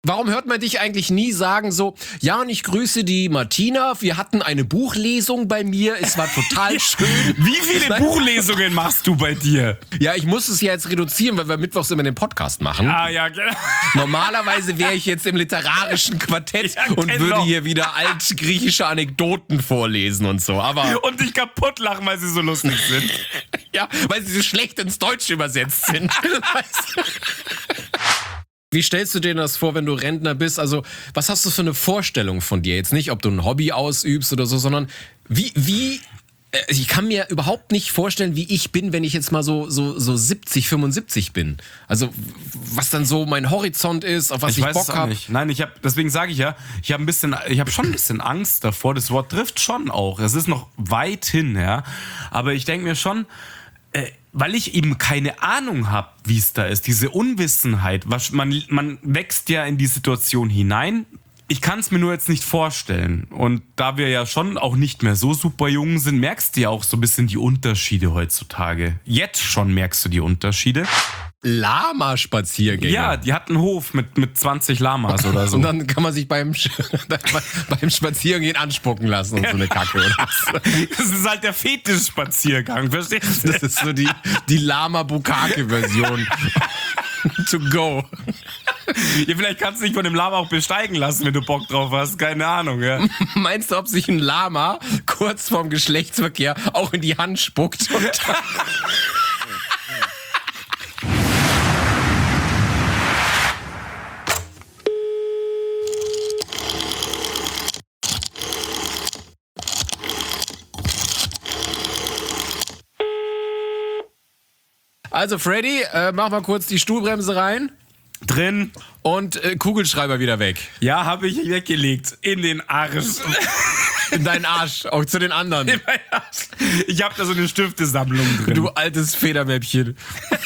Warum hört man dich eigentlich nie sagen so, ja, und ich grüße die Martina, wir hatten eine Buchlesung bei mir, es war total schön. Wie viele Buchlesungen machst du bei dir? Ja, ich muss es ja jetzt reduzieren, weil wir mittwochs immer den Podcast machen. Ah, ja, genau. Normalerweise wäre ich jetzt im literarischen Quartett und würde hier wieder altgriechische Anekdoten vorlesen und so, aber... Und dich kaputt lachen, weil sie so lustig sind. Ja, weil sie so schlecht ins Deutsche übersetzt sind. Weißt du? Wie stellst du dir das vor, wenn du Rentner bist? Also, was hast du für eine Vorstellung von dir? Jetzt nicht, ob du ein Hobby ausübst oder so, sondern ich kann mir überhaupt nicht vorstellen, wie ich bin, wenn ich jetzt mal so 70, 75 bin. Also, was dann so mein Horizont ist, auf was ich Bock habe. Nein, deswegen sage ich ja, ich habe schon ein bisschen Angst davor. Das Wort trifft schon auch. Es ist noch weit hin, ja. Aber ich denke mir schon, weil ich eben keine Ahnung habe, wie es da ist, diese Unwissenheit, man wächst ja in die Situation hinein. Ich kann es mir nur jetzt nicht vorstellen. Und da wir ja schon auch nicht mehr so super jung sind, merkst du ja auch so ein bisschen die Unterschiede heutzutage. Jetzt schon merkst du die Unterschiede. Lama-Spaziergänge. Ja, die hat einen Hof mit 20 Lamas oder so. Und dann kann man sich beim Spazierengehen anspucken lassen und so eine Kacke. Das ist halt der Fetisch-Spaziergang, verstehst du? Das ist so die Lama-Bukake-Version. To go. Ja, vielleicht kannst du dich von dem Lama auch besteigen lassen, wenn du Bock drauf hast. Keine Ahnung, ja. Meinst du, ob sich ein Lama kurz vorm Geschlechtsverkehr auch in die Hand spuckt? Also Freddy, mach mal kurz die Stuhlbremse rein. Drin. Und Kugelschreiber wieder weg. Ja, habe ich weggelegt. In den Arsch. In deinen Arsch, auch zu den anderen. In meinen Arsch. Ich habe da so eine Stiftesammlung drin. Du altes Federmäppchen.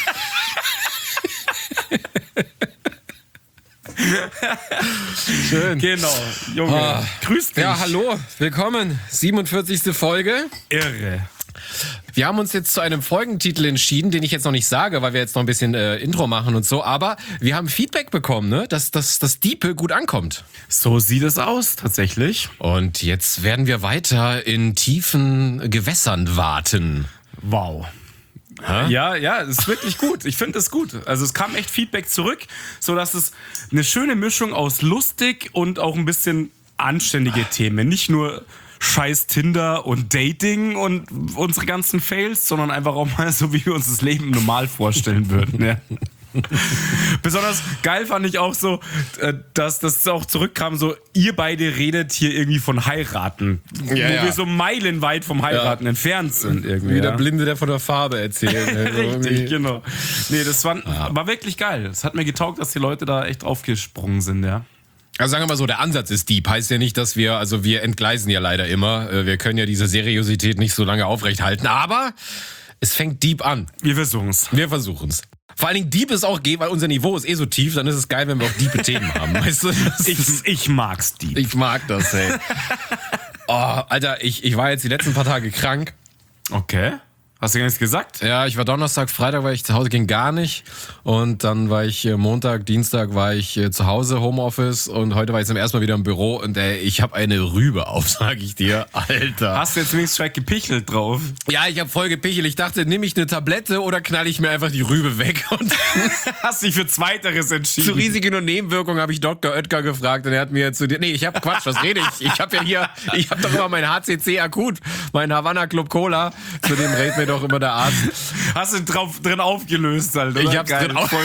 Schön. Genau. Junge, grüß dich. Ja, hallo, willkommen. 47. Folge. Irre. Wir haben uns jetzt zu einem Folgentitel entschieden, den ich jetzt noch nicht sage, weil wir jetzt noch ein bisschen Intro machen und so. Aber wir haben Feedback bekommen, ne? dass das Diepe gut ankommt. So sieht es aus, tatsächlich. Und jetzt werden wir weiter in tiefen Gewässern warten. Wow. Hä? Ja, es ist wirklich gut. Ich finde es gut. Also es kam echt Feedback zurück, sodass es eine schöne Mischung aus lustig und auch ein bisschen anständige Themen. Nicht nur scheiß Tinder und Dating und unsere ganzen Fails, sondern einfach auch mal so, wie wir uns das Leben normal vorstellen würden. Ja. Besonders geil fand ich auch so, dass das auch zurückkam, so ihr beide redet hier irgendwie von heiraten, wo wir so meilenweit vom Heiraten entfernt sind irgendwie. Wie der Blinde, der von der Farbe erzählt. Richtig, genau. Nee, das war wirklich geil. Es hat mir getaugt, dass die Leute da echt aufgesprungen sind, ja. Also sagen wir mal so, der Ansatz ist deep. Heißt ja nicht, dass wir entgleisen ja leider immer. Wir können ja diese Seriosität nicht so lange aufrechthalten. Aber es fängt deep an. Wir versuchen's. Vor allen Dingen deep ist auch weil unser Niveau ist so tief, dann ist es geil, wenn wir auch diepe Themen haben. Weißt du? Ich mag's deep. Ich mag das, ey. Oh, Alter, ich war jetzt die letzten paar Tage krank. Okay. Hast du gar nichts gesagt? Ja, ich war Donnerstag, Freitag war ich zu Hause, ging gar nicht. Und dann war ich Montag, Dienstag war ich zu Hause, Homeoffice. Und heute war ich zum ersten Mal wieder im Büro. Und ich habe eine Rübe auf, sag ich dir. Alter. Hast du jetzt wenigstens gepichelt drauf? Ja, ich habe voll gepichelt. Ich dachte, nehme ich eine Tablette oder knall ich mir einfach die Rübe weg? Und hast dich für Zweiteres entschieden. Zu Risiken und Nebenwirkungen habe ich Dr. Oetker gefragt. Und er hat mir was rede ich? Ich habe doch immer mein HCC akut, mein Havana Club Cola. Zu dem redet mir doch immer der Arzt. Hast du drin aufgelöst, Alter? Ich hab's drin voll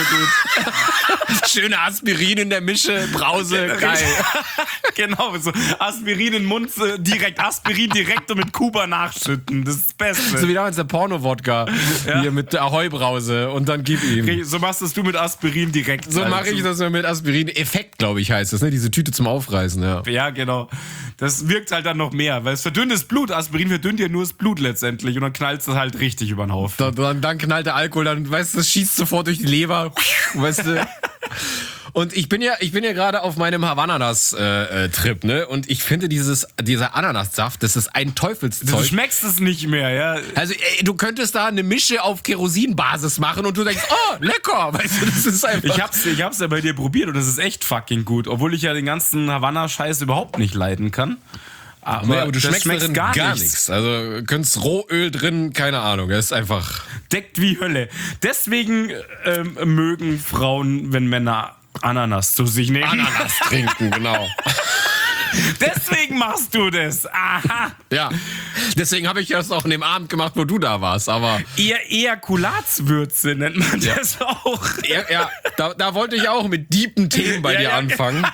gut. Schöne Aspirin in der Mische, Brause, geil. Genau, so Aspirin in den Mund, Aspirin direkt und mit Kuba nachschütten. Das ist das Beste. So wie damals der Porno-Wodka. Hier mit der Ahoi-Brause und dann gib ihm. So machst du mit Aspirin direkt. So mache ich das mit Aspirin. Effekt, glaube ich, heißt das, ne? Diese Tüte zum Aufreißen, ja. Ja, genau. Das wirkt halt dann noch mehr, weil es verdünnt das Blut. Aspirin verdünnt ja nur das Blut letztendlich und dann knallt es halt richtig über den Haufen. Dann knallt der Alkohol, dann, weißt du, das schießt sofort durch die Leber. Weißt du? Und ich bin ja gerade auf meinem Havanas-Trip, ne? Und ich finde dieser Ananassaft, das ist ein Teufelszeug. Du schmeckst es nicht mehr, ja. Also du könntest da eine Mische auf Kerosinbasis machen und du denkst, oh, lecker, weißt du, das ist einfach... Ich hab's ja bei dir probiert und das ist echt fucking gut, obwohl ich ja den ganzen Havanna-Scheiß überhaupt nicht leiden kann. Aber du schmeckst darin gar nichts. Also könntest Rohöl drin, keine Ahnung, das ist einfach... Deckt wie Hölle. Deswegen mögen Frauen, wenn Männer Ananas zu sich nehmen. Ananas trinken, genau. Deswegen machst du das. Aha. Ja, deswegen habe ich das auch an dem Abend gemacht, wo du da warst, aber... Ejakulatswürze nennt man das auch. Ja, da wollte ich auch mit deepen Themen bei dir anfangen.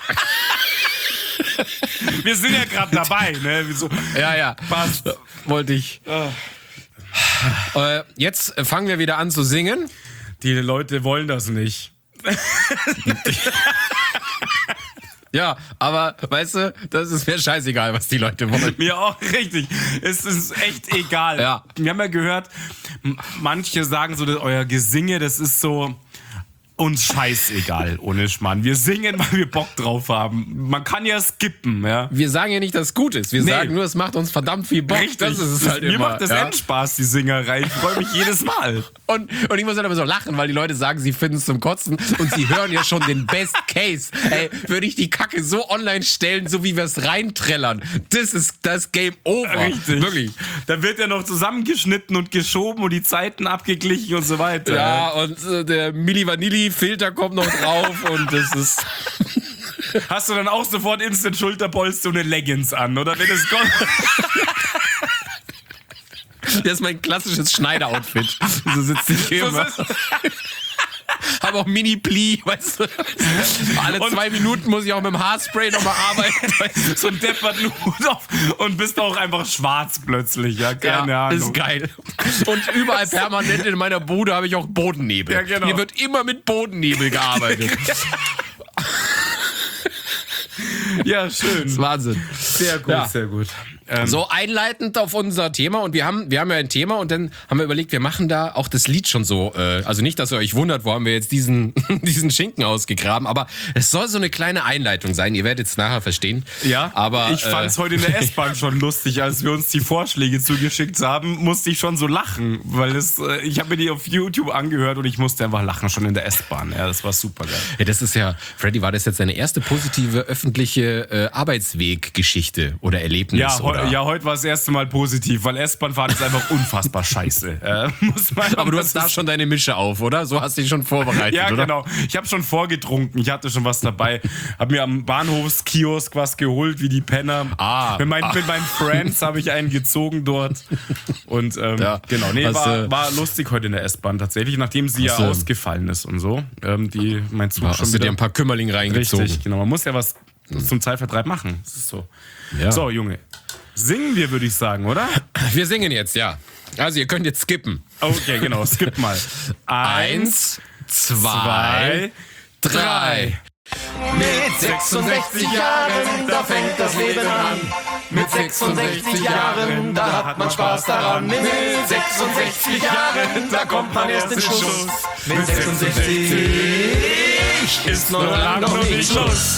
Wir sind ja gerade dabei, ne? Wieso? Ja. Passt. Wollte ich. Jetzt fangen wir wieder an zu singen. Die Leute wollen das nicht. Ja, aber weißt du, das ist mir scheißegal, was die Leute wollen. Mir auch, richtig. Es ist echt egal. Ja. Wir haben ja gehört, manche sagen so, dass euer Gesinge, das ist so... Uns scheißegal, ohne Schmarrn. Wir singen, weil wir Bock drauf haben. Man kann ja skippen, ja. Wir sagen ja nicht, dass es gut ist. Wir sagen nur, es macht uns verdammt viel Bock. Richtig. Das ist es halt Mir immer. macht das Endspaß, die Singerei. Ich freue mich jedes Mal. Und ich muss halt immer so lachen, weil die Leute sagen, sie finden es zum Kotzen und sie hören ja schon den Best Case. Ey, würde ich die Kacke so online stellen, so wie wir es reinträllern. Das ist das Game over. Richtig. Wirklich. Da wird ja noch zusammengeschnitten und geschoben und die Zeiten abgeglichen und so weiter. Ja, und der Milli Vanilli Filter kommt noch drauf und das ist... Hast du dann auch sofort instant Schulterpolster und eine Leggings an, oder? Wenn es kommt... Das ist mein klassisches Schneider-Outfit. So sitzt ich hier immer. Hab auch Mini-Pli, weißt du. Alle 2 Minuten muss ich auch mit dem Haarspray nochmal arbeiten. Weißt du? So ein depperten Hut auf und bist auch einfach schwarz plötzlich, ja, keine Ahnung. Ist geil. Und überall permanent in meiner Bude habe ich auch Bodennebel. Ja, genau. Hier wird immer mit Bodennebel gearbeitet. Ja, schön. Das ist Wahnsinn. Sehr gut, Ja. sehr gut. So einleitend auf unser Thema und wir haben ja ein Thema und dann haben wir überlegt, wir machen da auch das Lied schon so, also nicht, dass ihr euch wundert, wo haben wir jetzt diesen Schinken ausgegraben, aber es soll so eine kleine Einleitung sein, ihr werdet es nachher verstehen. Ja, aber ich fand es heute in der S-Bahn schon lustig, als wir uns die Vorschläge zugeschickt haben, musste ich schon so lachen, weil ich habe mir die auf YouTube angehört und ich musste einfach lachen, schon in der S-Bahn. Ja, das war super geil. Ja, das ist ja, Freddy, war das jetzt seine erste positive öffentliche Arbeitsweggeschichte oder Erlebnis? Ja, heute war das erste Mal positiv, weil S-Bahn-Fahren ist einfach unfassbar scheiße. Aber du hast da schon deine Mische auf, oder? So hast du dich schon vorbereitet, ja, oder? Genau. Ich habe schon vorgetrunken. Ich hatte schon was dabei. Hab mir am Bahnhofskiosk was geholt, wie die Penner. Mit meinen Friends habe ich einen gezogen dort. Und genau. Nee, war lustig heute in der S-Bahn tatsächlich, nachdem sie ja ausgefallen ist und so. Mein Zug Hast du dir ein paar Kümmerling reingezogen? Richtig, genau. Man muss ja was zum Zeitvertreib machen. Das ist so. Ja. So, Junge. Singen wir, würde ich sagen, oder? Wir singen jetzt, ja. Also ihr könnt jetzt skippen. Okay, genau, skip mal. 1, 2, 3. Mit 66 Jahren, da fängt das Leben an. Mit 66 Jahren, da hat man Spaß daran. Mit 66 Jahren, da kommt man erst in Schuss. Mit 66 ist noch lang noch nicht Schluss.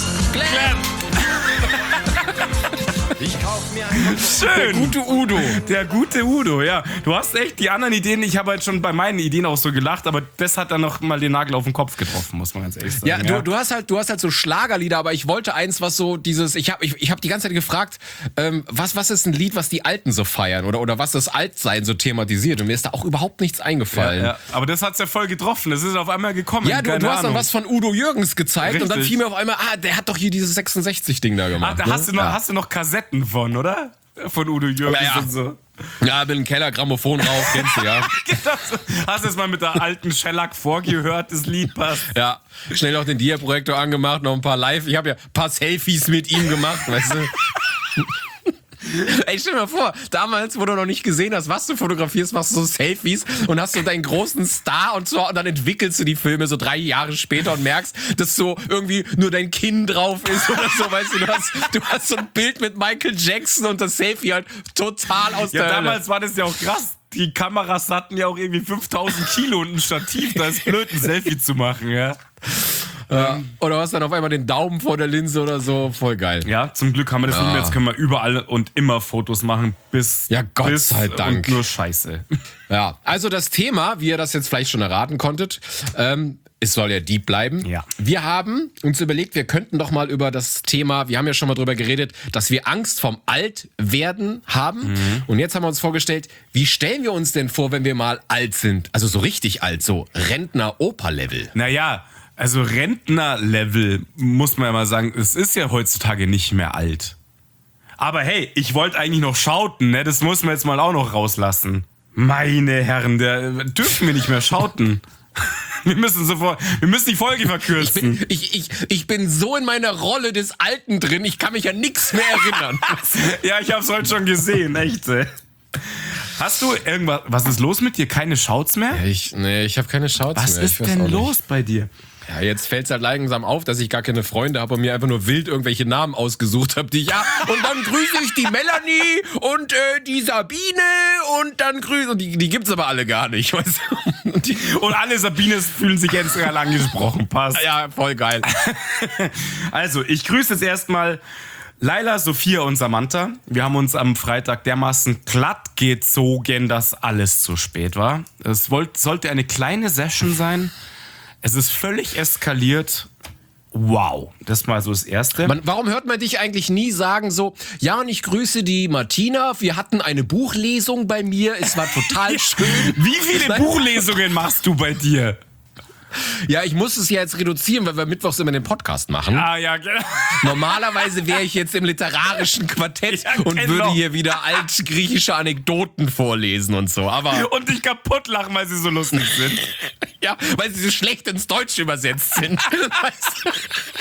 Ich kauf mir ein Schön. Der gute Udo, ja. Du hast echt die anderen Ideen, ich habe halt schon bei meinen Ideen auch so gelacht, aber das hat dann noch mal den Nagel auf den Kopf getroffen, muss man ganz ehrlich sagen. Ja, du hast halt so Schlagerlieder, aber ich wollte eins, was so dieses, ich hab die ganze Zeit gefragt, was ist ein Lied, was die Alten so feiern oder was das Altsein so thematisiert und mir ist da auch überhaupt nichts eingefallen. Ja. Aber das hat's ja voll getroffen, das ist auf einmal gekommen. Ja, du hast dann was von Udo Jürgens gezeigt. Richtig. Und dann fiel mir auf einmal, der hat doch hier dieses 66-Ding da gemacht. Da hast du noch Kassetten von, oder? Von Udo Jürgens und so. Ja, bin im Keller, Grammophon drauf, kennst du, ja. Hast du es mal mit der alten Shellac vorgehört, das Lied passt? Ja, schnell noch den Dia-Projektor angemacht, noch ein paar Live. Ich habe ja ein paar Selfies mit ihm gemacht, weißt du. Ey, stell dir mal vor, damals, wo du noch nicht gesehen hast, was du fotografierst, machst du so Selfies und hast so deinen großen Star und dann entwickelst du die Filme so 3 Jahre später und merkst, dass so irgendwie nur dein Kinn drauf ist oder so, weißt du, du hast so ein Bild mit Michael Jackson und das Selfie halt total aus der Hölle. Damals war das ja auch krass. Die Kameras hatten ja auch irgendwie 5000 Kilo und ein Stativ, da ist blöd, ein Selfie zu machen, ja. Oder du hast dann auf einmal den Daumen vor der Linse oder so. Voll geil. Ja, zum Glück haben wir das nicht mehr. Jetzt können wir überall und immer Fotos machen, bis Gott sei Dank. Und nur Scheiße. Ja, also das Thema, wie ihr das jetzt vielleicht schon erraten konntet, es soll ja deep bleiben. Ja. Wir haben uns überlegt, wir könnten doch mal über das Thema, wir haben ja schon mal drüber geredet, dass wir Angst vom Altwerden haben. Und jetzt haben wir uns vorgestellt, wie stellen wir uns denn vor, wenn wir mal alt sind? Also so richtig alt, so Rentner-Opa-Level. Naja, also Rentner-Level, muss man ja mal sagen, es ist ja heutzutage nicht mehr alt. Aber hey, ich wollte eigentlich noch schauten, ne? Das muss man jetzt mal auch noch rauslassen. Meine Herren, dürfen wir nicht mehr schauten. Wir müssen die Folge verkürzen. Ich bin so in meiner Rolle des Alten drin, ich kann mich an nichts mehr erinnern. Ja, ich hab's heute schon gesehen, echt. Hast du irgendwas, was ist los mit dir? Keine Shouts mehr? Ich habe keine Shouts Was mehr. ist denn los bei dir? Ja, jetzt fällt es halt langsam auf, dass ich gar keine Freunde habe und mir einfach nur wild irgendwelche Namen ausgesucht habe, und dann grüße ich die Melanie und die Sabine und dann grüße, und die gibt's aber alle gar nicht, weißt du? Und alle Sabines fühlen sich jetzt gerade angesprochen, passt. Ja, voll geil. Also, ich grüße jetzt erstmal Laila, Sophia und Samantha. Wir haben uns am Freitag dermaßen glatt gezogen, dass alles zu spät war. Es sollte eine kleine Session sein. Es ist völlig eskaliert. Wow, das ist mal so das Erste. Warum hört man dich eigentlich nie sagen so, ja, und ich grüße die Martina, wir hatten eine Buchlesung bei mir, es war total schön. Wie viele Buchlesungen machst du bei dir? Ja, ich muss es ja jetzt reduzieren, weil wir mittwochs immer den Podcast machen. Ah, ja, genau. Normalerweise wäre ich jetzt im literarischen Quartett und würde hier wieder altgriechische Anekdoten vorlesen und so. Aber und dich kaputt lachen, weil sie so lustig sind. Ja, weil sie so schlecht ins Deutsche übersetzt sind. Weißt du?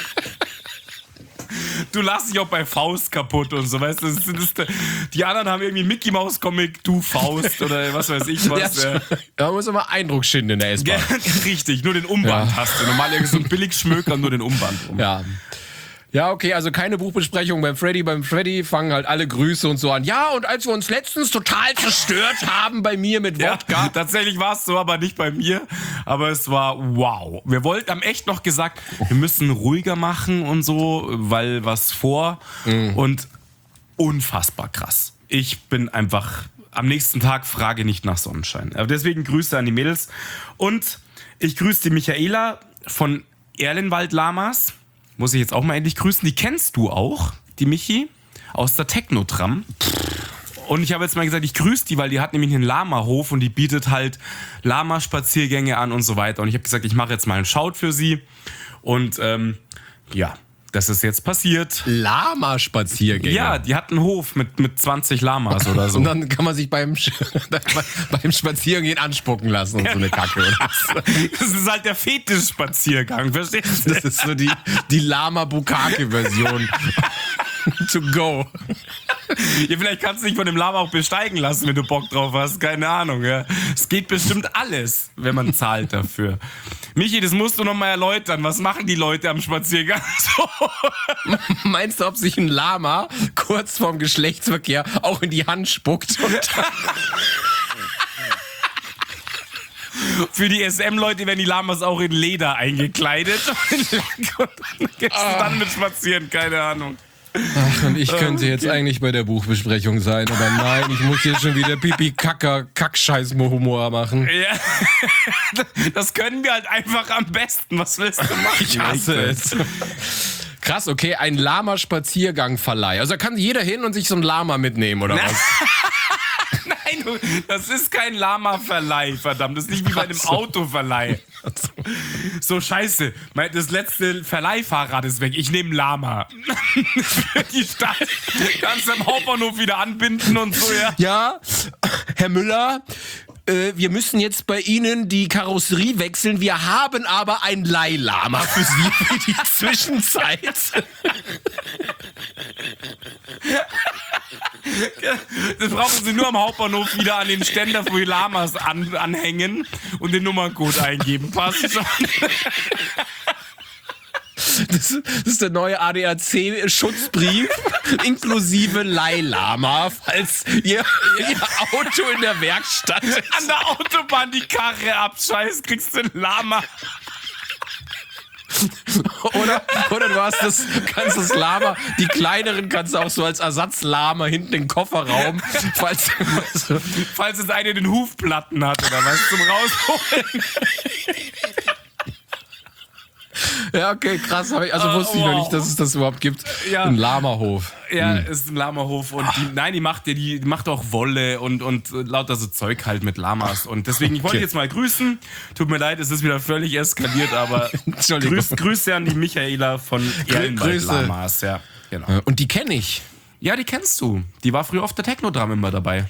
Du lachst dich auch bei Faust kaputt und so, weißt du? Die anderen haben irgendwie Mickey Mouse Comic, du Faust oder was weiß ich was. Ja, man muss immer Eindruck schinden in der S-Bahn. Richtig, nur den Umband hast du. Normal so ein Billigschmöker, nur den Umband. Ja, okay, also keine Buchbesprechung beim Freddy. Beim Freddy fangen halt alle Grüße und so an. Ja, und als wir uns letztens total zerstört haben bei mir mit Wodka. Ja, tatsächlich war es so, aber nicht bei mir. Aber es war wow. Wir haben echt noch gesagt, wir müssen ruhiger machen und so, weil was vor. Und unfassbar krass. Ich bin einfach am nächsten Tag frage nicht nach Sonnenschein. Aber deswegen Grüße an die Mädels. Und ich grüße die Michaela von Erlenwald Lamas. Muss ich jetzt auch mal endlich grüßen. Die kennst du auch, die Michi, aus der Technotram. Und ich habe jetzt mal gesagt, ich grüße die, weil die hat nämlich einen Lama-Hof und die bietet halt Lama-Spaziergänge an und so weiter. Und ich habe gesagt, ich mache jetzt mal einen Shout für sie. Und das ist jetzt passiert. Lama-Spaziergänge? Ja, die hat einen Hof mit 20 Lamas oder so. Und dann kann man sich beim Spaziergehen anspucken lassen und so eine Kacke. Das ist halt der Fetisch-Spaziergang, verstehst du? Das ist so die Lama-Bukake-Version. To go. Ja, vielleicht kannst du dich von dem Lama auch besteigen lassen, wenn du Bock drauf hast. Keine Ahnung, ja. Es geht bestimmt alles, wenn man zahlt dafür. Michi, das musst du noch mal erläutern. Was machen die Leute am Spaziergang so? Meinst du, ob sich ein Lama kurz vorm Geschlechtsverkehr auch in die Hand spuckt? Für die SM-Leute werden die Lamas auch in Leder eingekleidet. Und dann mit spazieren, keine Ahnung. Ach, und ich könnte jetzt eigentlich bei der Buchbesprechung sein, aber nein, ich muss hier schon wieder Pipi-Kacker-Kackscheiß-Humor machen. Ja, das können wir halt einfach am besten. Was willst du machen? Ich hasse es. Krass, okay, ein Lama-Spaziergang-Verleih. Also da kann jeder hin und sich so ein Lama mitnehmen, oder was? Nein, das ist kein Lama-Verleih, verdammt. Das ist nicht wie bei einem Autoverleih. So, scheiße. Das letzte Verleihfahrrad ist weg. Ich nehme Lama. Für die Stadt. Kannst du am Hauptbahnhof wieder anbinden und so, ja? Ja, Herr Müller, wir müssen jetzt bei Ihnen die Karosserie wechseln. Wir haben aber ein Leihlama für Sie für die Zwischenzeit. Das brauchen Sie nur am Hauptbahnhof wieder an den Ständer, wo die Lamas anhängen und den Nummerncode eingeben. Passt schon. Das ist der neue ADAC-Schutzbrief, inklusive Leihlama, falls ihr Auto in der Werkstatt ist. An der Autobahn die Karre abscheißt, kriegst du ein Lama. Oder du kannst das Lama, die kleineren kannst du auch so als Ersatzlama hinten im Kofferraum, falls Falls es eine den Hufplatten hat oder was zum Rausholen. Ja, okay, krass. Wusste ich noch nicht, dass es das überhaupt gibt. Ja. Ein Lamahof. Ja, ist ein Lamahof und die macht auch Wolle und lauter so Zeug halt mit Lamas. Und deswegen, ich wollte jetzt mal grüßen. Tut mir leid, es ist wieder völlig eskaliert, aber Grüße an die Michaela von Erlenwald Lamas. Ja, genau. Und die kenne ich. Ja, die kennst du. Die war früher auf der Techno-Drum immer dabei.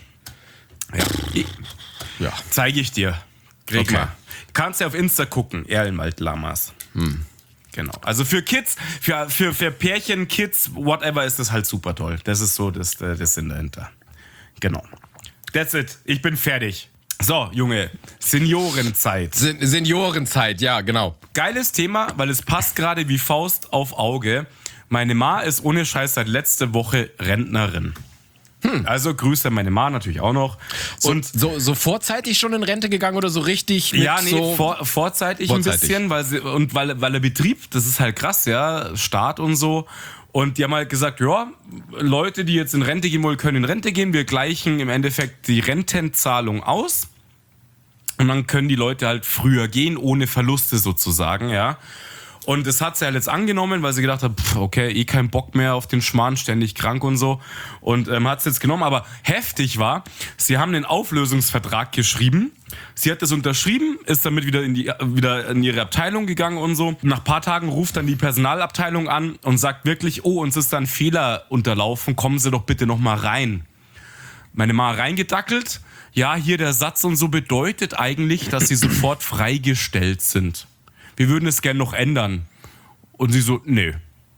Ja. Zeige ich dir. Krieg mal. Kannst ja auf Insta gucken, Erlenwald Lamas. Genau. Also für Kids, für Pärchen, Kids, whatever, ist das halt super toll. Das ist so das Sinn dahinter. Genau. That's it. Ich bin fertig. So, Junge, Seniorenzeit. Seniorenzeit, ja, genau. Geiles Thema, weil es passt gerade wie Faust auf Auge. Meine Ma ist ohne Scheiß seit letzte Woche Rentnerin. Also Grüße an meine Ma natürlich auch noch. Und so vorzeitig schon in Rente gegangen oder so richtig? Vorzeitig ein bisschen, weil der Betrieb, das ist halt krass, ja, Staat und so. Und die haben halt gesagt, ja, Leute, die jetzt in Rente gehen wollen, können in Rente gehen. Wir gleichen im Endeffekt die Rentenzahlung aus. Und dann können die Leute halt früher gehen, ohne Verluste sozusagen, ja. Und das hat sie halt jetzt angenommen, weil sie gedacht hat, okay, kein Bock mehr auf den Schmarrn, ständig krank und so. Und hat es jetzt genommen. Aber heftig war, sie haben den Auflösungsvertrag geschrieben. Sie hat das unterschrieben, ist damit wieder in ihre Abteilung gegangen und so. Nach ein paar Tagen ruft dann die Personalabteilung an und sagt wirklich, uns ist da ein Fehler unterlaufen, kommen Sie doch bitte nochmal rein. Meine Ma reingedackelt. Ja, hier der Satz und so bedeutet eigentlich, dass Sie sofort freigestellt sind. Wir würden es gerne noch ändern. Und sie so, nö.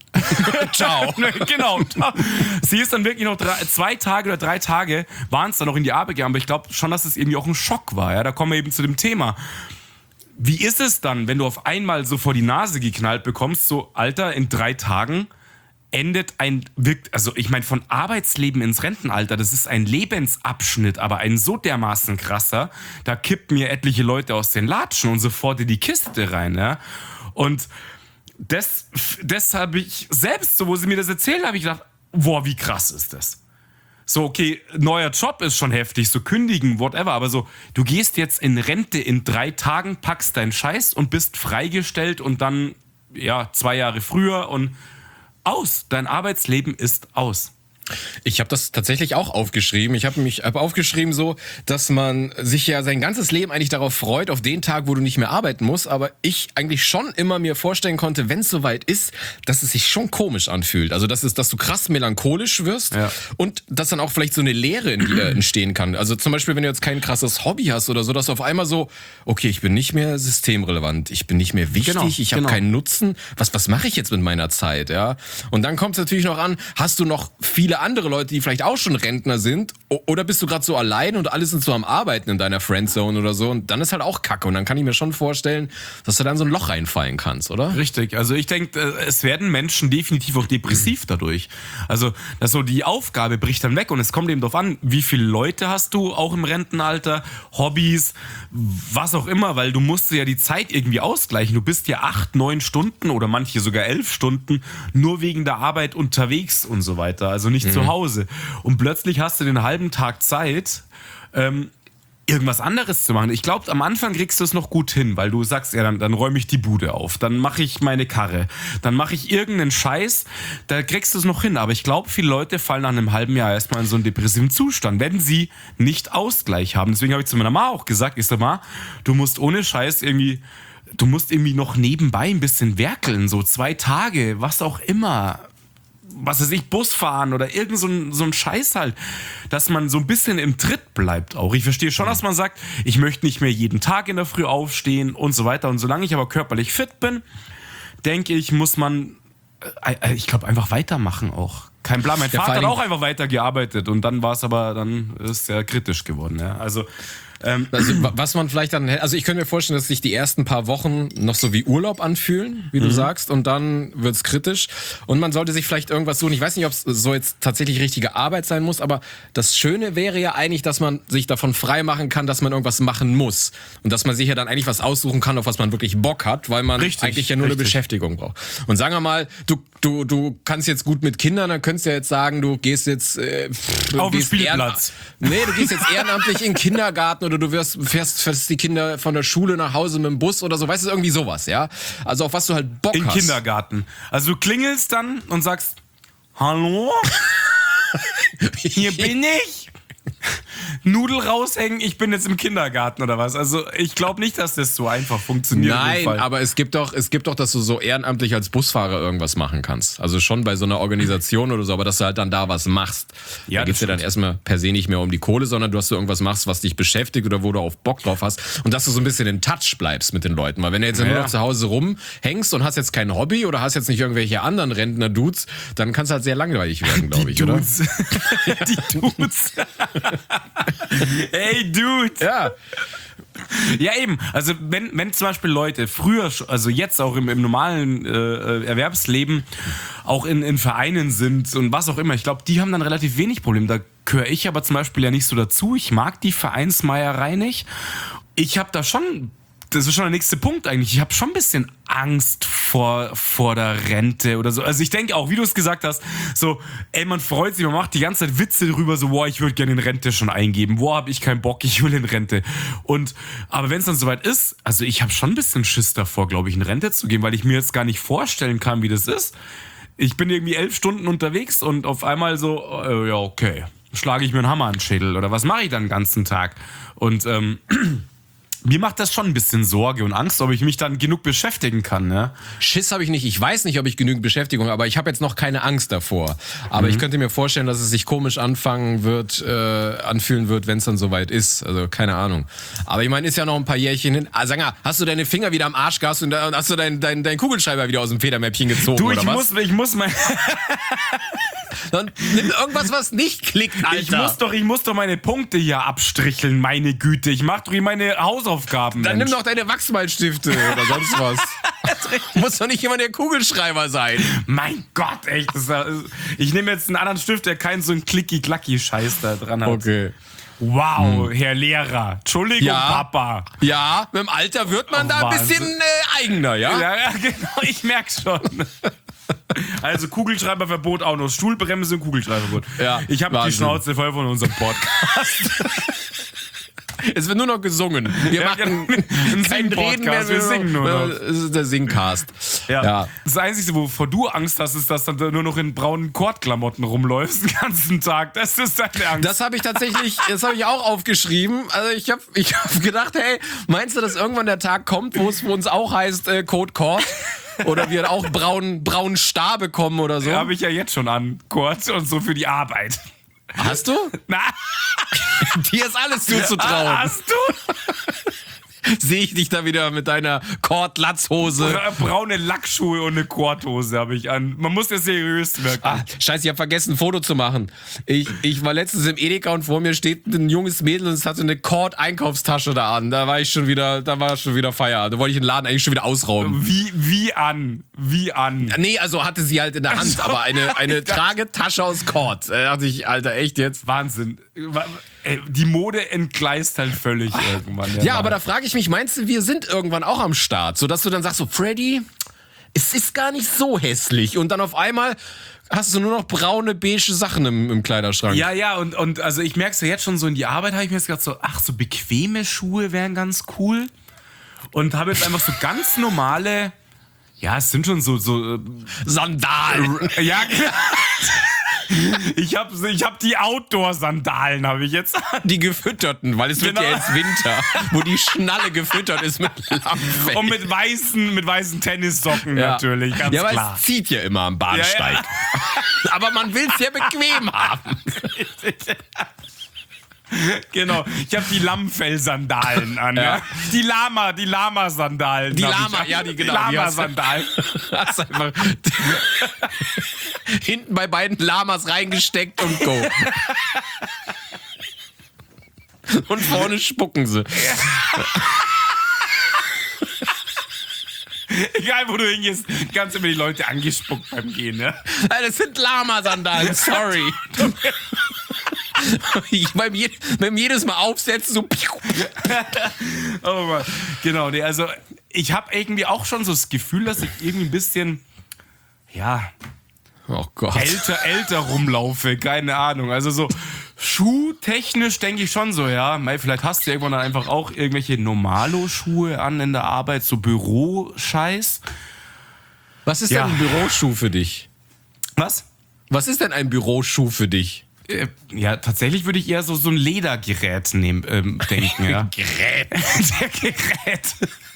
Ciao. Genau. Sie ist dann wirklich noch 2 Tage oder 3 Tage, waren es dann noch in die Arbeit gegangen. Aber ich glaube schon, dass es irgendwie auch ein Schock war. Ja? Da kommen wir eben zu dem Thema. Wie ist es dann, wenn du auf einmal so vor die Nase geknallt bekommst, so, Alter, in 3 Tagen endet ich meine, von Arbeitsleben ins Rentenalter, das ist ein Lebensabschnitt, aber ein so dermaßen krasser, da kippt mir etliche Leute aus den Latschen und sofort in die Kiste rein, ja. Und das habe ich selbst, so wo sie mir das erzählt, habe ich gedacht, boah, wie krass ist das? So, okay, neuer Job ist schon heftig, so kündigen, whatever, aber so, du gehst jetzt in Rente in 3 Tagen, packst deinen Scheiß und bist freigestellt und dann, 2 Jahre früher und dein Arbeitsleben ist aus. Ich habe das tatsächlich auch aufgeschrieben. Ich habe aufgeschrieben so, dass man sich ja sein ganzes Leben eigentlich darauf freut, auf den Tag, wo du nicht mehr arbeiten musst. Aber ich eigentlich schon immer mir vorstellen konnte, wenn es soweit ist, dass es sich schon komisch anfühlt. Also dass du krass melancholisch wirst und dass dann auch vielleicht so eine Leere in dir entstehen kann. Also zum Beispiel, wenn du jetzt kein krasses Hobby hast oder so, dass du auf einmal so, okay, ich bin nicht mehr systemrelevant, ich bin nicht mehr wichtig, ich habe keinen Nutzen. Was mache ich jetzt mit meiner Zeit? Ja? Und dann kommt es natürlich noch an, hast du noch viele andere Leute, die vielleicht auch schon Rentner sind, oder bist du gerade so allein und alle sind so am Arbeiten in deiner Friendzone oder so, und dann ist halt auch Kacke, und dann kann ich mir schon vorstellen, dass du dann so ein Loch reinfallen kannst, oder? Richtig, also ich denke, es werden Menschen definitiv auch depressiv dadurch. Also, dass so die Aufgabe bricht dann weg, und es kommt eben darauf an, wie viele Leute hast du auch im Rentenalter, Hobbys, was auch immer, weil du musst ja die Zeit irgendwie ausgleichen. Du bist ja 8, 9 Stunden oder manche sogar 11 Stunden nur wegen der Arbeit unterwegs und so weiter, also nicht zu Hause. Und plötzlich hast du den halben Tag Zeit, irgendwas anderes zu machen. Ich glaube, am Anfang kriegst du es noch gut hin, weil du sagst, ja, dann räume ich die Bude auf, dann mache ich meine Karre, dann mache ich irgendeinen Scheiß, da kriegst du es noch hin. Aber ich glaube, viele Leute fallen nach einem halben Jahr erstmal in so einen depressiven Zustand, wenn sie nicht Ausgleich haben. Deswegen habe ich zu meiner Ma auch gesagt, ich sag mal, du musst ohne Scheiß irgendwie noch nebenbei ein bisschen werkeln, so 2 Tage, was auch immer. Was weiß ich, Bus fahren oder irgend so ein Scheiß halt, dass man so ein bisschen im Tritt bleibt auch. Ich verstehe schon, dass man sagt, ich möchte nicht mehr jeden Tag in der Früh aufstehen und so weiter. Und solange ich aber körperlich fit bin, denke ich, muss man, ich glaube, einfach weitermachen auch. Kein Plan. Mein Vater hat auch einfach weitergearbeitet, und dann ist es ja kritisch geworden. Ja. Also Also, was man vielleicht dann, also ich könnte mir vorstellen, dass sich die ersten paar Wochen noch so wie Urlaub anfühlen, wie du sagst, und dann wird's kritisch. Und man sollte sich vielleicht irgendwas suchen. Ich weiß nicht, ob es so jetzt tatsächlich richtige Arbeit sein muss, aber das Schöne wäre ja eigentlich, dass man sich davon frei machen kann, dass man irgendwas machen muss. Und dass man sich ja dann eigentlich was aussuchen kann, auf was man wirklich Bock hat, weil man eigentlich ja nur eine Beschäftigung braucht. Und sagen wir mal, du kannst jetzt gut mit Kindern, dann könntest du ja jetzt sagen, du gehst jetzt auf den Spielplatz. Du gehst jetzt ehrenamtlich in den Kindergarten oder du fährst die Kinder von der Schule nach Hause mit dem Bus oder so, weißt du, irgendwie sowas, ja? Also auf was du halt Bock hast. In Kindergarten. Also du klingelst dann und sagst, hallo? Hier bin ich. Nudel raushängen, ich bin jetzt im Kindergarten oder was? Also ich glaube nicht, dass das so einfach funktioniert. Nein, aber es gibt doch, dass du so ehrenamtlich als Busfahrer irgendwas machen kannst. Also schon bei so einer Organisation oder so, aber dass du halt dann da was machst. Ja, da geht's dir dann erstmal per se nicht mehr um die Kohle, sondern du hast so irgendwas machst, was dich beschäftigt oder wo du auf Bock drauf hast und dass du so ein bisschen in Touch bleibst mit den Leuten. Weil wenn du jetzt nur noch zu Hause rumhängst und hast jetzt kein Hobby oder hast jetzt nicht irgendwelche anderen Rentner-Dudes, dann kann es halt sehr langweilig werden, glaube ich, oder? Die Dudes. Hey, Dude! Ja. Ja, eben. Also, wenn zum Beispiel Leute früher, also jetzt auch im normalen Erwerbsleben, auch in Vereinen sind und was auch immer, ich glaube, die haben dann relativ wenig Probleme. Da gehöre ich aber zum Beispiel ja nicht so dazu. Ich mag die Vereinsmeierei nicht. Ich habe da schon. Das ist schon der nächste Punkt eigentlich. Ich habe schon ein bisschen Angst vor der Rente oder so. Also ich denke auch, wie du es gesagt hast, so, ey, man freut sich, man macht die ganze Zeit Witze drüber, so, boah, ich würde gerne in Rente schon eingeben. Boah, hab ich keinen Bock, ich will in Rente. Aber wenn es dann soweit ist, also ich habe schon ein bisschen Schiss davor, glaube ich, in Rente zu gehen, weil ich mir jetzt gar nicht vorstellen kann, wie das ist. Ich bin irgendwie 11 Stunden unterwegs und auf einmal so, ja, okay, schlage ich mir einen Hammer an den Schädel oder was mache ich dann den ganzen Tag? Und mir macht das schon ein bisschen Sorge und Angst, ob ich mich dann genug beschäftigen kann. Ne? Schiss habe ich nicht. Ich weiß nicht, ob ich genügend Beschäftigung habe, aber ich habe jetzt noch keine Angst davor. Aber ich könnte mir vorstellen, dass es sich komisch anfühlen wird, wenn es dann soweit ist. Also keine Ahnung. Aber ich meine, ist ja noch ein paar Jährchen hin. Ah, sag mal, hast du deine Finger wieder am Arsch gehabt und hast du dein Kugelschreiber wieder aus dem Federmäppchen gezogen? Du, oder was? Ich muss mein... Dann nimm irgendwas, was nicht klickt, Alter. Ich muss doch meine Punkte hier abstricheln, meine Güte. Ich mach doch hier meine Hausaufgaben. Dann Mensch. nimm doch deine Wachsmalstifte oder sonst was. Muss doch nicht immer der Kugelschreiber sein. Mein Gott, echt. Ich nehme jetzt einen anderen Stift, der keinen so einen Klicki-Klacki-Scheiß da dran hat. Okay. Wow, Herr Lehrer. Entschuldigung, Papa. Ja, mit dem Alter wird man da ein bisschen eigener, ja? Ja, genau, ich merk's schon. Also Kugelschreiberverbot auch noch. Stuhlbremse und Kugelschreiberverbot. Ja, ich habe die Schnauze voll von unserem Podcast. Es wird nur noch gesungen. Wir machen kein Reden mehr. Wir singen nur noch. Es ist der Singcast. Ja. Das Einzige, wovor du Angst hast, ist, dass du nur noch in braunen Kordklamotten rumläufst den ganzen Tag. Das ist deine Angst. Das habe ich auch aufgeschrieben. Also ich hab gedacht, hey, meinst du, dass irgendwann der Tag kommt, wo es für uns auch heißt Code Cord? Oder wir auch braunen Star bekommen oder so? Habe ich ja jetzt schon an, Kord, und so für die Arbeit. Hast du? Na? Dir ist alles zuzutrauen. Hast du? Sehe ich dich da wieder mit deiner Kord-Latzhose. Braune Lackschuhe und eine Kordhose habe ich an. Man muss ja seriös wirken. Ah, scheiße, ich habe vergessen, ein Foto zu machen. Ich war letztens im Edeka und vor mir steht ein junges Mädel und es hatte eine Kord-Einkaufstasche da an. Da war schon wieder Feierabend. Da wollte ich den Laden eigentlich schon wieder ausrauben. Wie an? Nee, also hatte sie halt in der Hand, aber eine Tragetasche aus Kord. Da dachte ich, Alter, echt jetzt? Wahnsinn. Die Mode entgleist halt völlig irgendwann. Ja, aber da frage ich mich, meinst du, wir sind irgendwann auch am Start? Sodass du dann sagst, so, Freddy, es ist gar nicht so hässlich. Und dann auf einmal hast du nur noch braune, beige Sachen im Kleiderschrank. Ja, und also ich merke es ja jetzt schon so in die Arbeit, habe ich mir jetzt gedacht, so, so bequeme Schuhe wären ganz cool. Und habe jetzt einfach so ganz normale, ja, es sind schon so Sandalen. Ja, genau. Ich hab die Outdoor-Sandalen, habe ich jetzt. Die gefütterten, weil es wird ja jetzt Winter, wo die Schnalle gefüttert ist mit Lammfell. Und mit weißen Tennissocken natürlich, ganz klar. Ja, weil es zieht ja immer am Bahnsteig. Ja. Aber man will es ja bequem haben. Genau, ich habe die Lammfell-Sandalen an. Ja. Die Lama-Sandalen. Die Lama-Sandalen. Hast einfach hinten bei beiden Lamas reingesteckt und go. Und vorne spucken sie. Egal, wo du hingehst, ganz immer die Leute angespuckt beim Gehen, ne? Das sind Lama-Sandalen, sorry. beim jedes Mal aufsetzen, so. Oh Mann. Genau, nee, also ich habe irgendwie auch schon so das Gefühl, dass ich irgendwie ein bisschen, ja, Oh Gott. älter rumlaufe, keine Ahnung. Also so schuhtechnisch denke ich schon so, ja, vielleicht hast du irgendwann dann einfach auch irgendwelche Normalo-Schuhe an in der Arbeit, so Büroscheiß. Was ist denn ein Büroschuh für dich? Was? Was ist denn ein Büroschuh für dich? Ja, tatsächlich würde ich eher so ein Ledergerät denken, ja. Gerät. Der Gerät.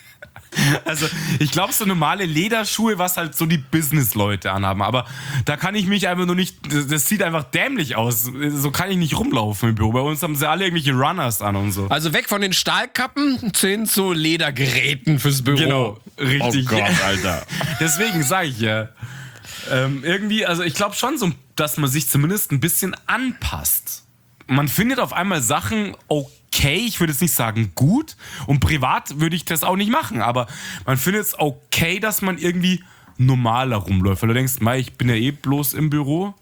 Also, ich glaube, so normale Lederschuhe, was halt so die Business-Leute anhaben. Aber da kann ich mich einfach nur nicht, das sieht einfach dämlich aus. So kann ich nicht rumlaufen im Büro. Bei uns haben sie alle irgendwelche Runners an und so. Also weg von den Stahlkappen hin zu Ledergeräten fürs Büro. Genau, richtig. Oh Gott, Alter. Deswegen sage ich ja. Irgendwie, also ich glaube schon so, dass man sich zumindest ein bisschen anpasst. Man findet auf einmal Sachen okay, ich würde jetzt nicht sagen gut, und privat würde ich das auch nicht machen, aber man findet es okay, dass man irgendwie normaler rumläuft, weil du denkst, ich bin ja eh bloß im Büro.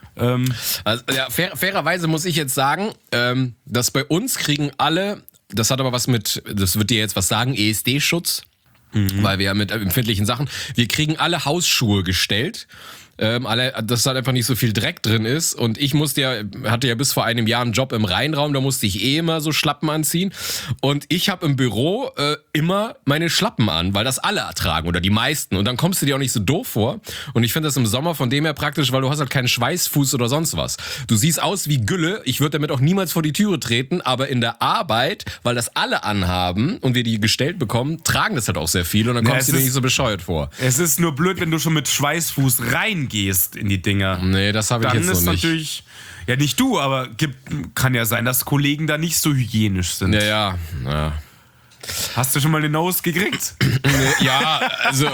Also, ja, fairerweise muss ich jetzt sagen, dass bei uns kriegen alle, das hat aber was mit, das wird dir jetzt was sagen, ESD-Schutz, weil wir ja mit empfindlichen Sachen, wir kriegen alle Hausschuhe gestellt. Dass da einfach nicht so viel Dreck drin ist. Und ich hatte ja bis vor einem Jahr einen Job im Rheinraum, da musste ich immer so Schlappen anziehen. Und ich habe im Büro immer meine Schlappen an, weil das alle ertragen oder die meisten. Und dann kommst du dir auch nicht so doof vor. Und ich finde das im Sommer von dem her praktisch, weil du hast halt keinen Schweißfuß oder sonst was. Du siehst aus wie Gülle. Ich würde damit auch niemals vor die Türe treten, aber in der Arbeit, weil das alle anhaben und wir die gestellt bekommen, tragen das halt auch sehr viel und dann kommst du dir nicht so bescheuert vor. Es ist nur blöd, wenn du schon mit Schweißfuß reingehst in die Dinger. Nee, das habe ich jetzt noch nicht. Dann ist natürlich, ja nicht du, aber kann ja sein, dass Kollegen da nicht so hygienisch sind. Ja. Hast du schon mal eine Nose gekriegt? Ja, also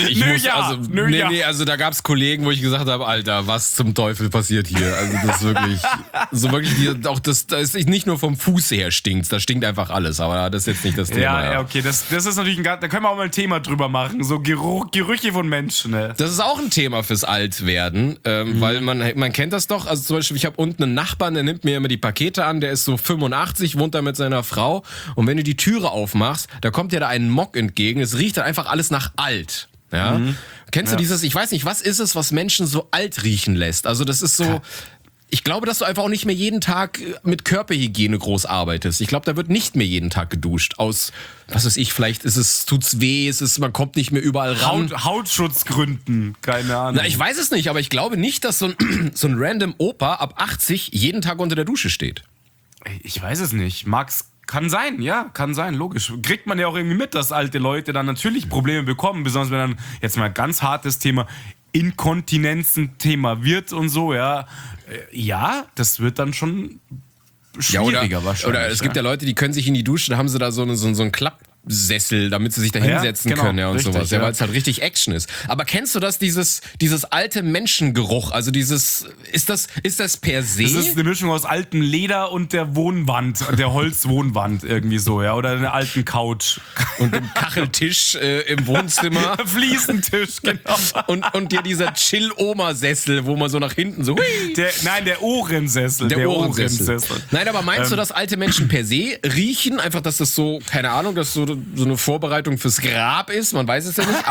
also da gab es Kollegen, wo ich gesagt habe, Alter, was zum Teufel passiert hier? Also das ist wirklich, auch das ist nicht nur vom Fuß her stinkt, da stinkt einfach alles, aber das ist jetzt nicht das Thema. Ja, okay, das ist natürlich da können wir auch mal ein Thema drüber machen, so Gerüche von Menschen. Ne? Das ist auch ein Thema fürs Altwerden, weil man kennt das doch, also zum Beispiel, ich habe unten einen Nachbarn, der nimmt mir immer die Pakete an, der ist so 85, wohnt da mit seiner Frau und wenn du die Türe aufmachst, da kommt dir da ein Mock entgegen, es riecht dann einfach alles nach alt. Ja? Kennst du dieses, ich weiß nicht, was ist es, was Menschen so alt riechen lässt? Also das ist so, ich glaube, dass du einfach auch nicht mehr jeden Tag mit Körperhygiene groß arbeitest. Ich glaube, da wird nicht mehr jeden Tag geduscht. Aus, was weiß ich, vielleicht tut's weh, man kommt nicht mehr überall ran. Hautschutzgründen, keine Ahnung. Na, ich weiß es nicht, aber ich glaube nicht, dass so ein random Opa ab 80 jeden Tag unter der Dusche steht. Ich weiß es nicht. Kann sein, logisch. Kriegt man ja auch irgendwie mit, dass alte Leute dann natürlich Probleme bekommen, besonders wenn dann jetzt mal ganz hartes Thema Inkontinenz ein Thema wird und so, ja. Ja, das wird dann schon schwieriger wahrscheinlich. Oder es gibt ja Leute, die können sich in die Dusche, da haben sie da so einen Klappsessel, damit sie sich da hinsetzen können, ja, und richtig, sowas, ja, weil es halt richtig Action ist. Aber kennst du das, dieses alte Menschengeruch, also ist das per se? Das ist eine Mischung aus altem Leder und der Wohnwand, der Holzwohnwand irgendwie so, ja, oder einer alten Couch. Und dem Kacheltisch im Wohnzimmer. Fliesentisch, genau. Und dir dieser Chill-Oma-Sessel, wo man so nach hinten so... Der Ohrensessel. Der Ohrensessel. Nein, aber meinst du, dass alte Menschen per se riechen? Einfach, dass das so, keine Ahnung, dass so eine Vorbereitung fürs Grab ist? Man weiß es ja nicht.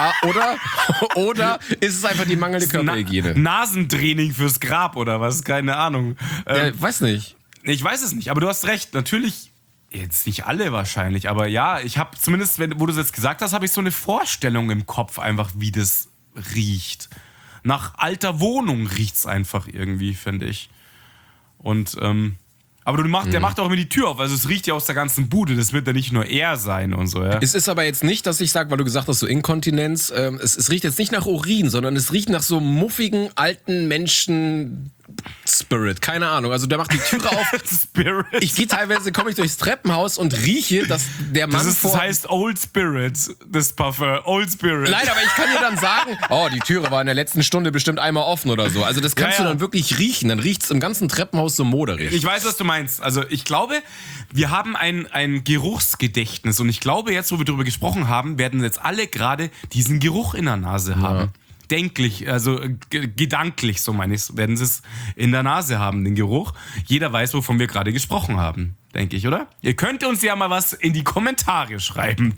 Oder ist es einfach die mangelnde Körperhygiene? Nasentraining fürs Grab oder was? Keine Ahnung. Weiß nicht. Ich weiß es nicht, aber du hast recht. Natürlich, jetzt nicht alle wahrscheinlich, aber ja, ich habe zumindest, wo du es jetzt gesagt hast, habe ich so eine Vorstellung im Kopf einfach, wie das riecht. Nach alter Wohnung riecht's einfach irgendwie, finde ich. Und, aber der macht auch immer die Tür auf, also es riecht ja aus der ganzen Bude, das wird ja nicht nur er sein und so, ja. Es ist aber jetzt nicht, dass ich sage, weil du gesagt hast, so Inkontinenz, es riecht jetzt nicht nach Urin, sondern es riecht nach so muffigen, alten Menschen, Spirit, keine Ahnung. Also der macht die Türe auf. Spirit. Komme ich durchs Treppenhaus und rieche, dass der Mann Das heißt Old Spirit, das Parfum. Old Spirit. Nein, aber ich kann dir dann sagen, oh, die Türe war in der letzten Stunde bestimmt einmal offen oder so. Also das kannst du dann wirklich riechen. Dann riecht es im ganzen Treppenhaus so moderig. Ich weiß, was du meinst. Also ich glaube, wir haben ein Geruchsgedächtnis. Und ich glaube, jetzt, wo wir darüber gesprochen haben, werden jetzt alle gerade diesen Geruch in der Nase haben. Denklich, also gedanklich, so meine ich, werden sie es in der Nase haben, den Geruch. Jeder weiß, wovon wir gerade gesprochen haben, denke ich, oder? Ihr könnt uns ja mal was in die Kommentare schreiben.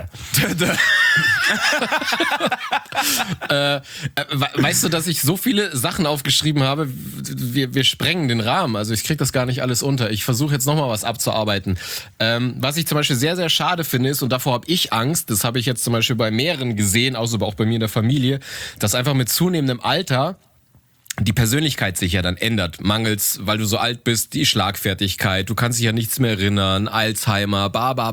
Weißt du, dass ich so viele Sachen aufgeschrieben habe, wir sprengen den Rahmen, also ich kriege das gar nicht alles unter. Ich versuche jetzt nochmal was abzuarbeiten. Was ich zum Beispiel sehr, sehr schade finde ist, und davor habe ich Angst, das habe ich jetzt zum Beispiel bei mehreren gesehen, aber auch bei mir in der Familie, dass einfach mit zunehmendem Alter die Persönlichkeit sich ja dann ändert, mangels, weil du so alt bist, die Schlagfertigkeit, du kannst dich ja nichts mehr erinnern, Alzheimer,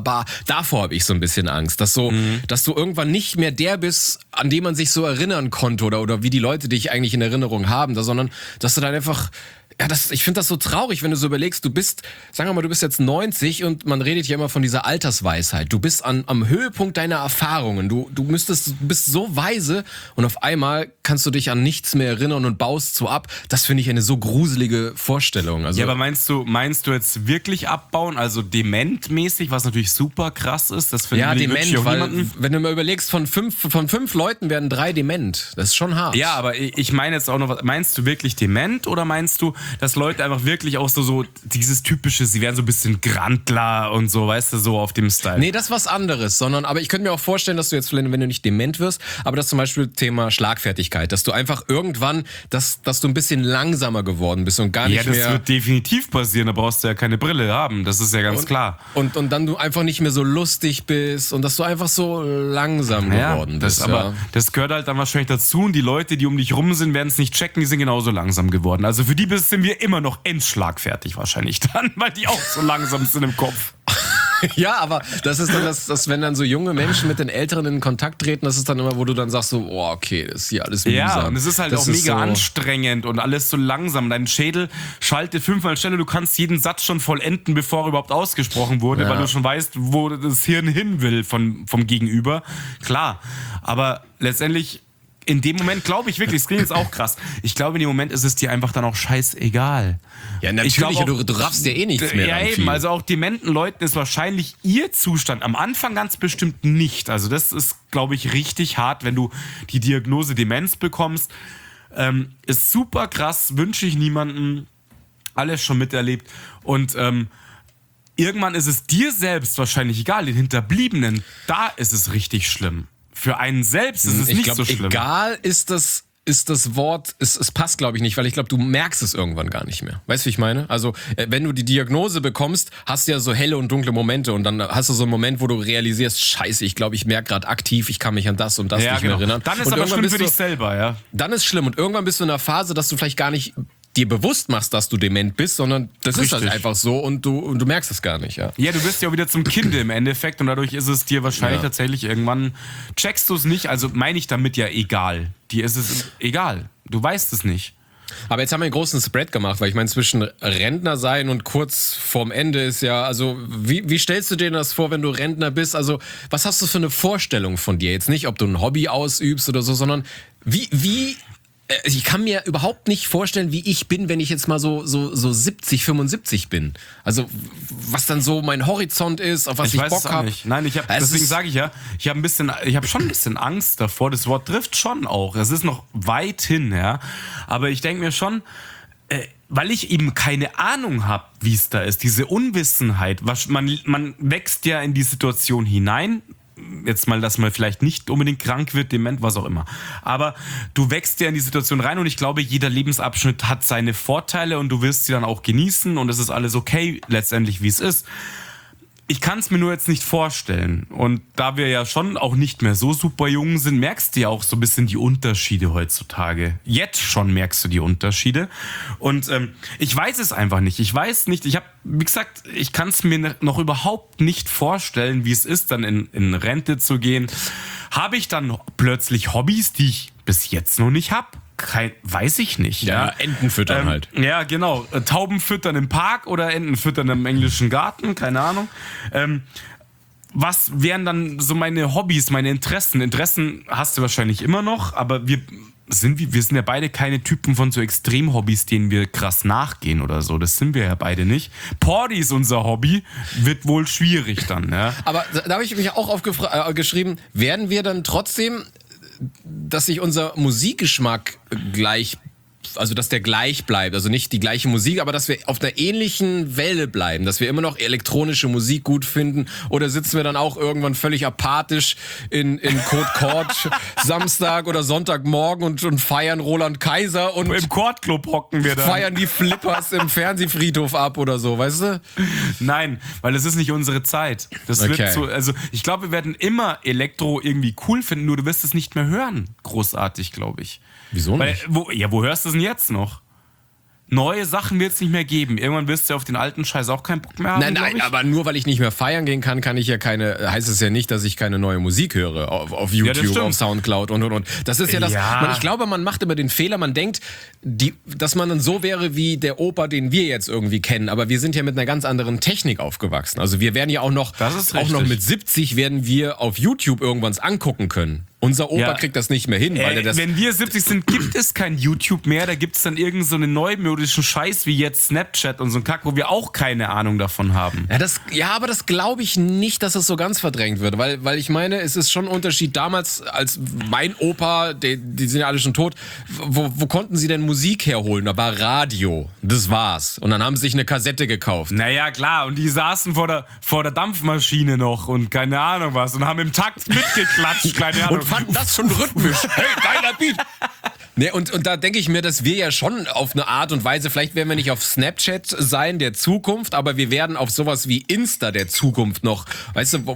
davor habe ich so ein bisschen Angst, dass du irgendwann nicht mehr der bist, an dem man sich so erinnern konnte oder wie die Leute dich eigentlich in Erinnerung haben, sondern dass du dann einfach, ich finde das so traurig, wenn du so überlegst, sagen wir mal, du bist jetzt 90 und man redet ja immer von dieser Altersweisheit. Du bist am Höhepunkt deiner Erfahrungen. Du bist so weise und auf einmal kannst du dich an nichts mehr erinnern und baust so ab. Das finde ich eine so gruselige Vorstellung. Also, ja, aber meinst du jetzt wirklich abbauen, also dementmäßig, was natürlich super krass ist? Das finde ich dement, weil wenn du mal überlegst, von fünf Leuten werden 3 dement. Das ist schon hart. Ja, aber ich meine jetzt auch noch, meinst du wirklich dement oder meinst du, dass Leute einfach wirklich auch so dieses typische, sie werden so ein bisschen Grandler und so, weißt du, so auf dem Style? Nee, das ist was anderes, aber ich könnte mir auch vorstellen, dass du jetzt, wenn du nicht dement wirst, aber das zum Beispiel Thema Schlagfertigkeit, dass du einfach irgendwann, dass du ein bisschen langsamer geworden bist und gar nicht mehr... Ja, das wird definitiv passieren, da brauchst du ja keine Brille haben, das ist ja ganz klar. Und dann du einfach nicht mehr so lustig bist und dass du einfach so langsam geworden bist. Aber das gehört halt dann wahrscheinlich dazu und die Leute, die um dich rum sind, werden es nicht checken, die sind genauso langsam geworden. Also für die sind wir immer noch endschlagfertig wahrscheinlich dann, weil die auch so langsam sind im Kopf. Ja, aber das ist dann das, wenn dann so junge Menschen mit den Älteren in Kontakt treten, das ist dann immer, wo du dann sagst so, oh, okay, das ist hier alles mühsam. Ja, und es ist halt auch mega anstrengend und alles so langsam. Dein Schädel schaltet 5-mal schneller, du kannst jeden Satz schon vollenden, bevor er überhaupt ausgesprochen wurde, weil du schon weißt, wo das Hirn hin will vom Gegenüber. Klar, aber letztendlich in dem Moment glaube ich wirklich, das klingt jetzt auch krass, ich glaube in dem Moment ist es dir einfach dann auch scheißegal. Ja, natürlich, auch, du raffst ja eh nichts mehr. Ja, eben, also auch dementen Leuten ist wahrscheinlich ihr Zustand am Anfang ganz bestimmt nicht. Also das ist, glaube ich, richtig hart, wenn du die Diagnose Demenz bekommst. Ist super krass, wünsche ich niemandem, alles schon miterlebt und irgendwann ist es dir selbst wahrscheinlich egal, den Hinterbliebenen, da ist es richtig schlimm. Für einen selbst ist es nicht so schlimm. Egal ist das Wort, es passt glaube ich nicht, weil ich glaube, du merkst es irgendwann gar nicht mehr. Weißt du, wie ich meine? Also, wenn du die Diagnose bekommst, hast du ja so helle und dunkle Momente und dann hast du so einen Moment, wo du realisierst, scheiße, ich glaube, ich merke gerade aktiv, ich kann mich an das und das nicht mehr erinnern. Dann ist aber schlimm für dich selber, ja. Dann ist schlimm und irgendwann bist du in einer Phase, dass du vielleicht gar nicht dir bewusst machst, dass du dement bist, sondern das ist halt einfach so und du merkst es gar nicht, ja. Ja, du wirst ja auch wieder zum Kinde im Endeffekt und dadurch ist es dir wahrscheinlich tatsächlich irgendwann, checkst du es nicht, also meine ich damit ja egal. Dir ist es egal. Du weißt es nicht. Aber jetzt haben wir einen großen Spread gemacht, weil ich meine, zwischen Rentner sein und kurz vorm Ende ist ja, also wie stellst du dir das vor, wenn du Rentner bist? Also was hast du für eine Vorstellung von dir? Jetzt nicht, ob du ein Hobby ausübst oder so, sondern ich kann mir überhaupt nicht vorstellen, wie ich bin, wenn ich jetzt mal so 70, 75 bin. Also, was dann so mein Horizont ist, auf was ich Bock habe. Nein, deswegen sage ich ja, ich habe schon ein bisschen Angst davor. Das Wort trifft schon auch. Es ist noch weit hin, ja. Aber ich denke mir schon, weil ich eben keine Ahnung habe, wie es da ist, diese Unwissenheit. Man wächst ja in die Situation hinein. Jetzt mal, dass man vielleicht nicht unbedingt krank wird, dement, was auch immer. Aber du wächst ja in die Situation rein und ich glaube, jeder Lebensabschnitt hat seine Vorteile und du wirst sie dann auch genießen und es ist alles okay, letztendlich, wie es ist. Ich kann es mir nur jetzt nicht vorstellen. Und da wir ja schon auch nicht mehr so super jung sind, merkst du ja auch so ein bisschen die Unterschiede heutzutage. Jetzt schon merkst du die Unterschiede. Und ich weiß es einfach nicht. Ich weiß nicht, wie gesagt, ich kann es mir noch überhaupt nicht vorstellen, wie es ist, dann in Rente zu gehen. Habe ich dann plötzlich Hobbys, die ich bis jetzt noch nicht habe? weiß ich nicht. Ja, Enten füttern halt. Ja, genau. Tauben füttern im Park oder Enten füttern im englischen Garten, keine Ahnung. Was wären dann so meine Hobbys, meine Interessen? Interessen hast du wahrscheinlich immer noch, aber wir sind ja beide keine Typen von so Extrem-Hobbys, denen wir krass nachgehen oder so. Das sind wir ja beide nicht. Party ist unser Hobby, wird wohl schwierig dann. Ja. Aber da habe ich mich auch geschrieben, werden wir dann trotzdem, dass sich unser Musikgeschmack dass der gleich bleibt, also nicht die gleiche Musik, aber dass wir auf einer ähnlichen Welle bleiben, dass wir immer noch elektronische Musik gut finden, oder sitzen wir dann auch irgendwann völlig apathisch in Code Court Samstag oder Sonntagmorgen und feiern Roland Kaiser und im Chordclub hocken wir dann. Feiern die Flippers im Fernsehfriedhof ab oder so, weißt du? Nein, weil es ist nicht unsere Zeit. Das wird so, also ich glaube, wir werden immer Elektro irgendwie cool finden, nur du wirst es nicht mehr hören. Großartig, glaube ich. Wieso nicht? Wo hörst du es denn jetzt noch? Neue Sachen wird es nicht mehr geben. Irgendwann wirst du auf den alten Scheiß auch keinen Bock mehr haben. Nein, aber nur weil ich nicht mehr feiern gehen kann, heißt es ja nicht, dass ich keine neue Musik höre auf YouTube, auf Soundcloud und. Das ist ja das. Ich glaube, man macht immer den Fehler, man denkt, dass man dann so wäre wie der Opa, den wir jetzt irgendwie kennen. Aber wir sind ja mit einer ganz anderen Technik aufgewachsen. Also wir werden ja auch noch mit 70 werden wir auf YouTube irgendwas angucken können. Unser Opa kriegt das nicht mehr hin, weil wenn wir 70 sind, gibt es kein YouTube mehr. Da gibt es dann irgend so einen neumodischen Scheiß wie jetzt Snapchat und so ein Kack, wo wir auch keine Ahnung davon haben. Aber das glaube ich nicht, dass es so ganz verdrängt wird. Weil ich meine, es ist schon ein Unterschied damals, als mein Opa, die sind ja alle schon tot, wo konnten sie denn Musik herholen? Da war Radio. Das war's. Und dann haben sie sich eine Kassette gekauft. Naja, klar. Und die saßen vor der Dampfmaschine noch und keine Ahnung was und haben im Takt mitgeklatscht, keine Ahnung. Und fanden das schon rhythmisch. Hey, geiler Beat. Ne, und da denke ich mir, dass wir ja schon auf eine Art und Weise, vielleicht werden wir nicht auf Snapchat sein der Zukunft, aber wir werden auf sowas wie Insta der Zukunft noch, weißt du,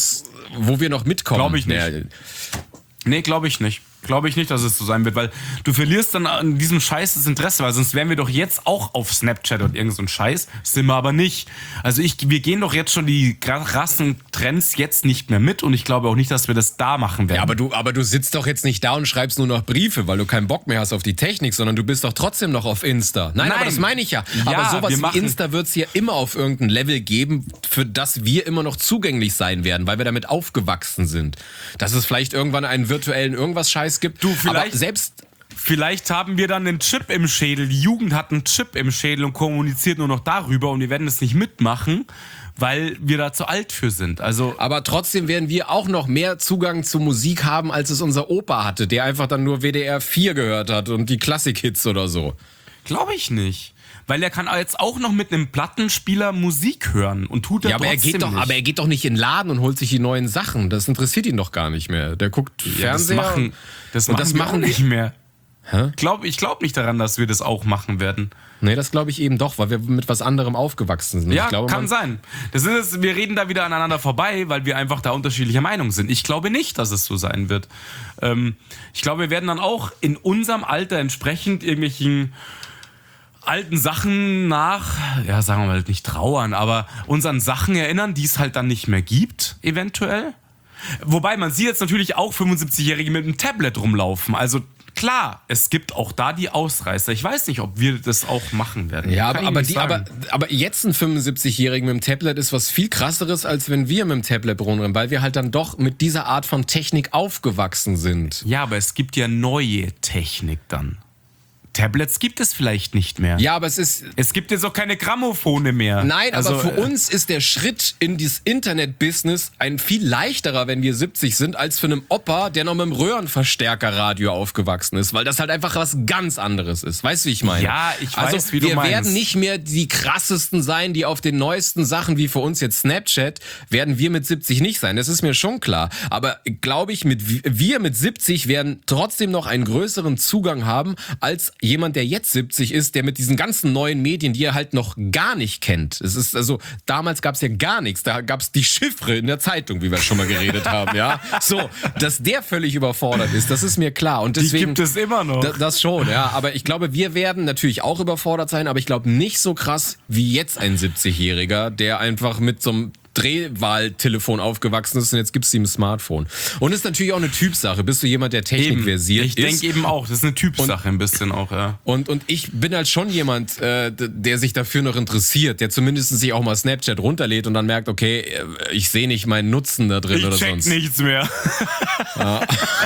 wo wir noch mitkommen. Glaube ich nicht. Nee, glaube ich nicht. Glaube ich nicht, dass es so sein wird, weil du verlierst dann an diesem Scheiß das Interesse, weil sonst wären wir doch jetzt auch auf Snapchat und irgend so ein Scheiß, sind wir aber nicht. Also wir gehen doch jetzt schon die krassen Trends jetzt nicht mehr mit und ich glaube auch nicht, dass wir das da machen werden. Ja, aber du sitzt doch jetzt nicht da und schreibst nur noch Briefe, weil du keinen Bock mehr hast auf die Technik, sondern du bist doch trotzdem noch auf Insta. Nein. Aber das meine ich ja. Aber sowas wie Insta wird es hier immer auf irgendein Level geben, für das wir immer noch zugänglich sein werden, weil wir damit aufgewachsen sind. Dass es vielleicht irgendwann einen virtuellen Irgendwas-Scheiß gibt. Vielleicht haben wir dann einen Chip im Schädel. Die Jugend hat einen Chip im Schädel und kommuniziert nur noch darüber und wir werden es nicht mitmachen, weil wir da zu alt für sind. Also, aber trotzdem werden wir auch noch mehr Zugang zu Musik haben, als es unser Opa hatte, der einfach dann nur WDR 4 gehört hat und die Klassik-Hits oder so. Glaube ich nicht. Weil er kann jetzt auch noch mit einem Plattenspieler Musik hören und tut er trotzdem nicht. Aber er geht doch nicht in den Laden und holt sich die neuen Sachen. Das interessiert ihn doch gar nicht mehr. Der guckt Fernseher. Das machen wir nicht mehr. Ich glaube nicht daran, dass wir das auch machen werden. Nee, das glaube ich eben doch, weil wir mit was anderem aufgewachsen sind. Ja, kann sein. Wir reden da wieder aneinander vorbei, weil wir einfach da unterschiedlicher Meinung sind. Ich glaube nicht, dass es so sein wird. Ich glaube, wir werden dann auch in unserem Alter entsprechend irgendwelchen alten Sachen sagen wir mal nicht trauern, aber unseren Sachen erinnern, die es halt dann nicht mehr gibt, eventuell. Wobei man sieht jetzt natürlich auch 75-Jährige mit einem Tablet rumlaufen. Also klar, es gibt auch da die Ausreißer. Ich weiß nicht, ob wir das auch machen werden. Ja, aber jetzt ein 75-Jährigen mit dem Tablet ist was viel krasseres, als wenn wir mit dem Tablet rumrennen, weil wir halt dann doch mit dieser Art von Technik aufgewachsen sind. Ja, aber es gibt ja neue Technik dann. Tablets gibt es vielleicht nicht mehr. Ja, aber es gibt jetzt auch keine Grammophone mehr. Nein, aber für uns ist der Schritt in dieses Internet-Business ein viel leichterer, wenn wir 70 sind, als für einen Opa, der noch mit einem Röhrenverstärkerradio aufgewachsen ist, weil das halt einfach was ganz anderes ist. Weißt du, wie ich meine? Ja, ich weiß, wie du meinst. Wir werden nicht mehr die krassesten sein, die auf den neuesten Sachen, wie für uns jetzt Snapchat, werden wir mit 70 nicht sein. Das ist mir schon klar. Aber glaube ich, wir mit 70 werden trotzdem noch einen größeren Zugang haben, als jemand, der jetzt 70 ist, der mit diesen ganzen neuen Medien, die er halt noch gar nicht kennt. Es ist also, damals gab es ja gar nichts. Da gab es die Chiffre in der Zeitung, wie wir schon mal geredet haben, ja. So, dass der völlig überfordert ist, das ist mir klar. Und deswegen, die gibt es immer noch. Das schon, ja. Aber ich glaube, wir werden natürlich auch überfordert sein, aber ich glaube nicht so krass wie jetzt ein 70-Jähriger, der einfach mit so einem Drehwahltelefon aufgewachsen ist und jetzt gibt's ihm ein Smartphone. Und ist natürlich auch eine Typsache. Bist du jemand, der technikversiert ist? Ich denke eben auch, das ist eine Typsache ein bisschen auch, ja. Und ich bin halt schon jemand, der sich dafür noch interessiert, der zumindest sich auch mal Snapchat runterlädt und dann merkt, okay, ich sehe nicht meinen Nutzen da drin oder sonst. Ich check nichts mehr. Ja.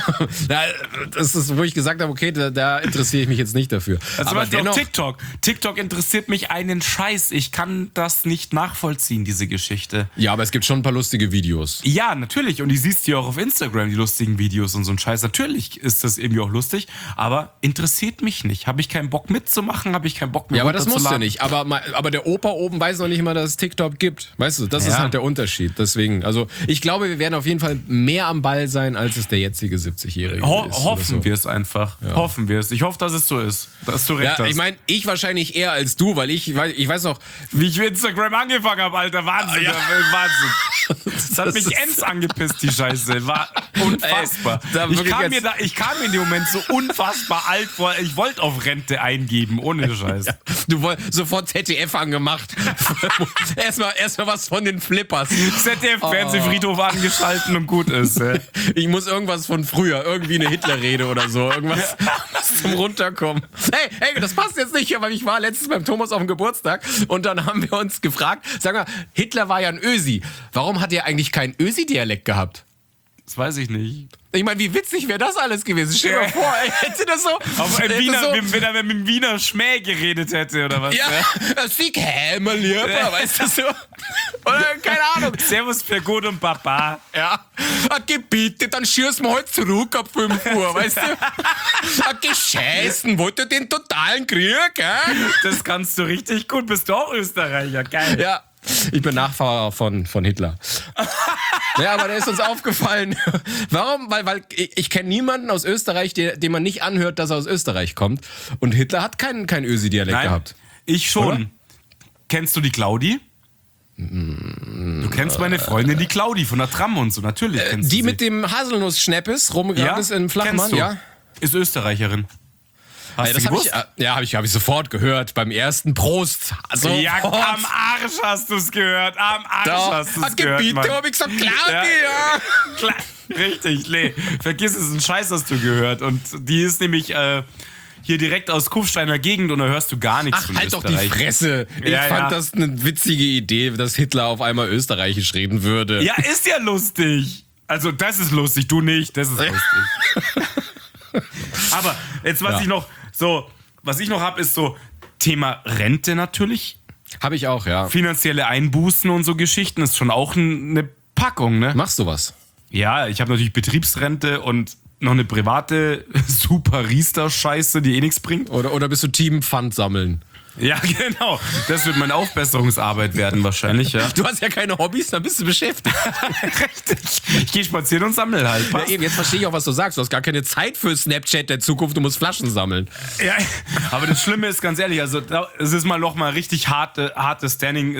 Das ist, wo ich gesagt habe, okay, da interessiere ich mich jetzt nicht dafür. Also aber dennoch TikTok. TikTok interessiert mich einen Scheiß. Ich kann das nicht nachvollziehen, diese Geschichte. Ja, aber es gibt schon ein paar lustige Videos. Ja, natürlich. Und die siehst du ja auch auf Instagram, die lustigen Videos und so ein Scheiß. Natürlich ist das irgendwie auch lustig, aber interessiert mich nicht. Habe ich keinen Bock mitzumachen, habe ich keinen Bock mehr. Ja, aber das musst du nicht. Aber der Opa oben weiß noch nicht mal, dass es TikTok gibt. Weißt du, das ist halt der Unterschied. Deswegen, also ich glaube, wir werden auf jeden Fall mehr am Ball sein, als es der jetzige 70-Jährige ist. Hoffen wir es einfach. Ja. Hoffen wir es. Ich hoffe, dass es so ist. Dass du recht hast. Ich meine, ich wahrscheinlich eher als du, weil ich weiß noch, wie ich mit Instagram angefangen habe, Alter. Wahnsinn. Ja. Wahnsinn. Das hat mich ends angepisst, die Scheiße. War unfassbar. Ey, ich kam mir in dem Moment so unfassbar alt vor. Ich wollte auf Rente eingeben, ohne Scheiß. Ja. Du wolltest sofort ZDF angemacht. erstmal was von den Flippers. ZDF-Fernsehfriedhof angeschalten und gut ist. Ich muss irgendwas von früher, irgendwie eine Hitlerrede oder so. Irgendwas zum Runterkommen. Hey, das passt jetzt nicht, aber ich war letztens beim Thomas auf dem Geburtstag und dann haben wir uns gefragt, sag mal, Hitler war ja ein Ösi. Warum hat er eigentlich keinen Ösi-Dialekt gehabt? Das weiß ich nicht. Ich meine, wie witzig wäre das alles gewesen? Stell dir mal vor, hätte das so... Wenn er mit dem Wiener Schmäh geredet hätte, oder was? Ja, Sieg Hämmer, lieber, weißt du so? Oder, keine Ahnung. Servus für gut und Papa. Ja. Okay, bitte, dann schießen wir heute zurück ab 5 Uhr, weißt du? Okay, scheißen, wollt ihr den totalen Krieg, gell? Das kannst du richtig gut, bist du auch Österreicher, geil. Ja. Ich bin Nachfahrer von Hitler. Ja, aber der ist uns aufgefallen. Warum? Weil ich kenne niemanden aus Österreich, dem man nicht anhört, dass er aus Österreich kommt. Und Hitler hat keinen Ösi-Dialekt gehabt. Ich schon. Oder? Kennst du die Claudi? Du kennst meine Freundin, die Claudi von der Tram und so, natürlich kennst du die sie. mit dem Haselnuss-Schneppes rumgegangen ist im Flachmann, ja? Ist Österreicherin. Hast du gewusst? Hab ich sofort gehört beim ersten Prost. Also, ja, am Arsch hast du es gehört. Am Arsch hast du es gehört. Bitte, hab ich gesagt, Claudia. Klar, richtig, nee. Vergiss es, ein Scheiß hast du gehört. Und die ist nämlich hier direkt aus Kufsteiner Gegend und da hörst du gar nichts von halt Österreich. Doch die Fresse. Ich fand das eine witzige Idee, dass Hitler auf einmal österreichisch reden würde. Ja, ist ja lustig. Also das ist lustig, du nicht. Das ist lustig. Aber jetzt, was ich noch habe, ist so Thema Rente natürlich. Habe ich auch, ja. Finanzielle Einbußen und so Geschichten ist schon auch eine Packung, ne? Machst du was? Ja, ich habe natürlich Betriebsrente und noch eine private super Riester-Scheiße, die eh nichts bringt. Oder bist du Team Pfand sammeln? Ja, genau. Das wird meine Aufbesserungsarbeit werden wahrscheinlich, ja. Du hast ja keine Hobbys, dann bist du beschäftigt. Richtig. Ich gehe spazieren und sammle halt. Ja, eben, jetzt verstehe ich auch, was du sagst. Du hast gar keine Zeit für Snapchat der Zukunft, du musst Flaschen sammeln. Ja, aber das Schlimme ist, ganz ehrlich, also es ist mal noch mal richtig hartes Standing.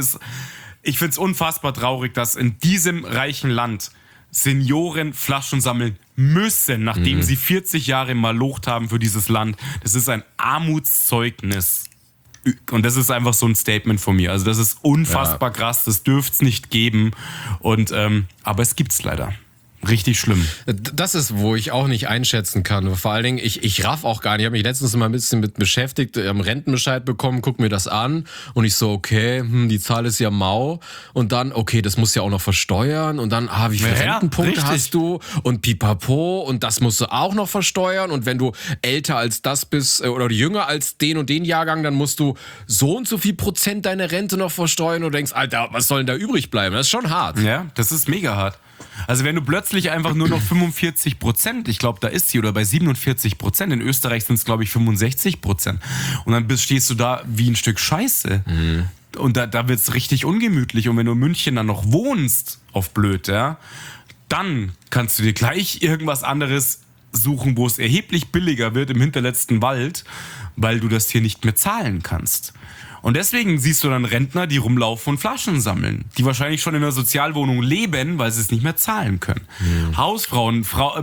Ich finde es unfassbar traurig, dass in diesem reichen Land Senioren Flaschen sammeln müssen, nachdem sie 40 Jahre malocht haben für dieses Land. Das ist ein Armutszeugnis. Und das ist einfach so ein Statement von mir. Also das ist unfassbar krass, das dürfte es nicht geben. Und, aber es gibt's leider. Richtig schlimm. Das ist, wo ich auch nicht einschätzen kann. Vor allen Dingen, ich raff auch gar nicht. Ich habe mich letztens mal ein bisschen mit beschäftigt, am Rentenbescheid bekommen, guck mir das an und ich so, okay, die Zahl ist ja mau und dann, okay, das musst du ja auch noch versteuern und dann, wie viele Rentenpunkte hast du und pipapo und das musst du auch noch versteuern und wenn du älter als das bist oder jünger als den und den Jahrgang, dann musst du so und so viel Prozent deiner Rente noch versteuern und du denkst, Alter, was soll denn da übrig bleiben? Das ist schon hart. Ja, das ist mega hart. Also wenn du plötzlich einfach nur noch 45%, ich glaube, da ist sie, oder bei 47%, in Österreich sind es, glaube ich, 65%. Und dann stehst du da wie ein Stück Scheiße. Mhm. Und da wird es richtig ungemütlich. Und wenn du in München dann noch wohnst, auf blöd, ja, dann kannst du dir gleich irgendwas anderes suchen, wo es erheblich billiger wird im hinterletzten Wald, weil du das hier nicht mehr zahlen kannst. Und deswegen siehst du dann Rentner, die rumlaufen und Flaschen sammeln, die wahrscheinlich schon in einer Sozialwohnung leben, weil sie es nicht mehr zahlen können. Mhm. Hausfrauen,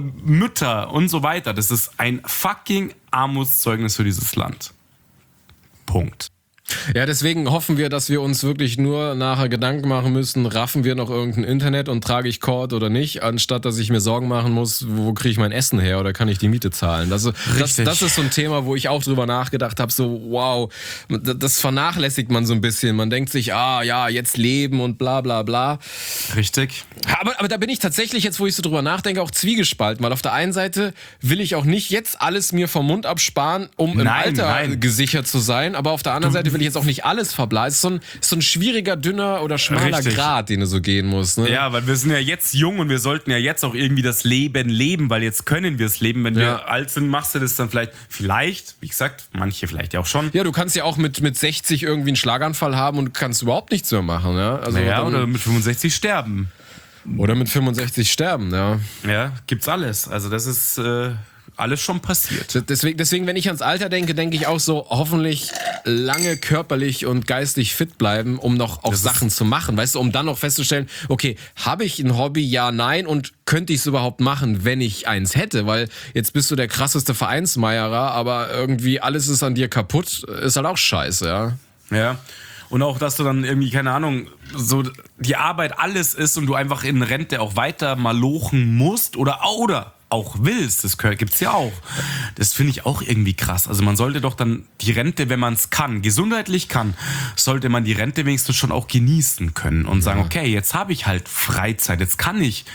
Mütter und so weiter. Das ist ein fucking Armutszeugnis für dieses Land. Punkt. Ja, deswegen hoffen wir, dass wir uns wirklich nur nachher Gedanken machen müssen, raffen wir noch irgendein Internet und trage ich Cord oder nicht, anstatt dass ich mir Sorgen machen muss, wo kriege ich mein Essen her oder kann ich die Miete zahlen. Das ist so ein Thema, wo ich auch drüber nachgedacht habe, so wow, das vernachlässigt man so ein bisschen. Man denkt sich, ja, jetzt leben und bla bla bla. Richtig. Aber da bin ich tatsächlich jetzt, wo ich so drüber nachdenke, auch zwiegespalten, weil auf der einen Seite will ich auch nicht jetzt alles mir vom Mund absparen, um im Alter gesichert zu sein, aber auf der anderen Seite will ich jetzt auch nicht alles verblasen. Es ist so ein schwieriger, dünner oder schmaler Grat, den du so gehen musst. Ne? Ja, weil wir sind ja jetzt jung und wir sollten ja jetzt auch irgendwie das Leben leben, weil jetzt können wir es leben. Wenn wir alt sind, machst du das dann vielleicht, wie gesagt, manche vielleicht ja auch schon. Ja, du kannst ja auch mit 60 irgendwie einen Schlaganfall haben und kannst überhaupt nichts mehr machen. Ja? Also oder mit 65 sterben. Oder mit 65 sterben, ja. Ja, gibt's alles. Also das ist alles schon passiert. Deswegen, wenn ich ans Alter denke, denke ich auch so, hoffentlich lange körperlich und geistig fit bleiben, um noch auch Sachen zu machen, weißt du, um dann noch festzustellen, okay, habe ich ein Hobby, ja, nein, und könnte ich es überhaupt machen, wenn ich eins hätte, weil jetzt bist du der krasseste Vereinsmeierer, aber irgendwie alles ist an dir kaputt, ist halt auch scheiße, ja. Ja. Und auch, dass du dann irgendwie, keine Ahnung, so die Arbeit alles ist und du einfach in Rente auch weiter malochen musst oder auch willst, das gibt's ja auch. Das finde ich auch irgendwie krass. Also man sollte doch dann die Rente, wenn man es kann, gesundheitlich kann, sollte man die Rente wenigstens schon auch genießen können und sagen, okay, jetzt habe ich halt Freizeit, jetzt kann ich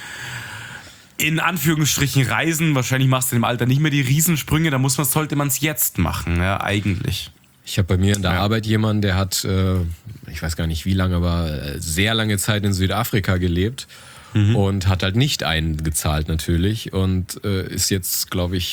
in Anführungsstrichen reisen. Wahrscheinlich machst du im Alter nicht mehr die Riesensprünge, da sollte man es jetzt machen, ja, eigentlich. Ich habe bei mir in der Arbeit jemanden, der hat, ich weiß gar nicht wie lange, aber sehr lange Zeit in Südafrika gelebt und hat halt nicht eingezahlt natürlich und ist jetzt, glaube ich,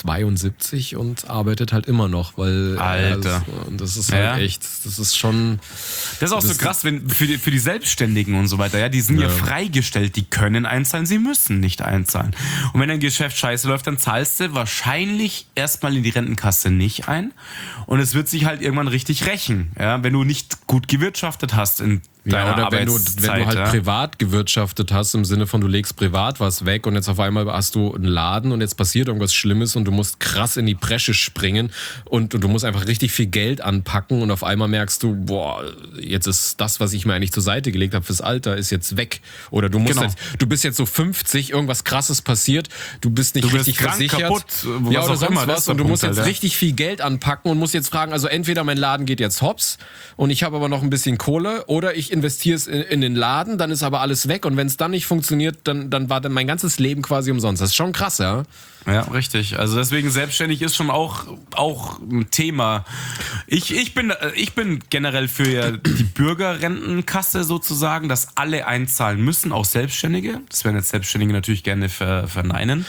72 und arbeitet halt immer noch, weil Alter. Das ist halt echt, das ist schon... Das ist auch so krass, wenn für die Selbstständigen und so weiter, ja, die sind ja freigestellt, die können einzahlen, sie müssen nicht einzahlen. Und wenn dein Geschäft scheiße läuft, dann zahlst du wahrscheinlich erstmal in die Rentenkasse nicht ein und es wird sich halt irgendwann richtig rächen, ja, wenn du nicht gut gewirtschaftet hast in deiner oder wenn Arbeitszeit, du halt privat gewirtschaftet hast, im Sinne von, du legst privat was weg und jetzt auf einmal hast du einen Laden und jetzt passiert irgendwas Schlimmes und du musst krass in die Bresche springen und du musst einfach richtig viel Geld anpacken und auf einmal merkst du, boah, jetzt ist das, was ich mir eigentlich zur Seite gelegt habe fürs Alter, ist jetzt weg. Oder du musst du bist jetzt so 50, irgendwas Krasses passiert, du bist nicht richtig krank, versichert. Kaputt, ja, oder sonst immer, was und du musst jetzt richtig viel Geld anpacken und musst jetzt fragen, also entweder mein Laden geht jetzt hops und ich habe aber noch ein bisschen Kohle oder ich investiere es in den Laden, dann ist aber alles weg und wenn es dann nicht funktioniert, dann war dann mein ganzes Leben quasi umsonst. Das ist schon krass, ja? Ja, richtig. Also deswegen selbstständig ist schon auch ein Thema. Ich bin generell für die Bürgerrentenkasse sozusagen, dass alle einzahlen müssen, auch Selbstständige. Das werden jetzt Selbstständige natürlich gerne verneinen.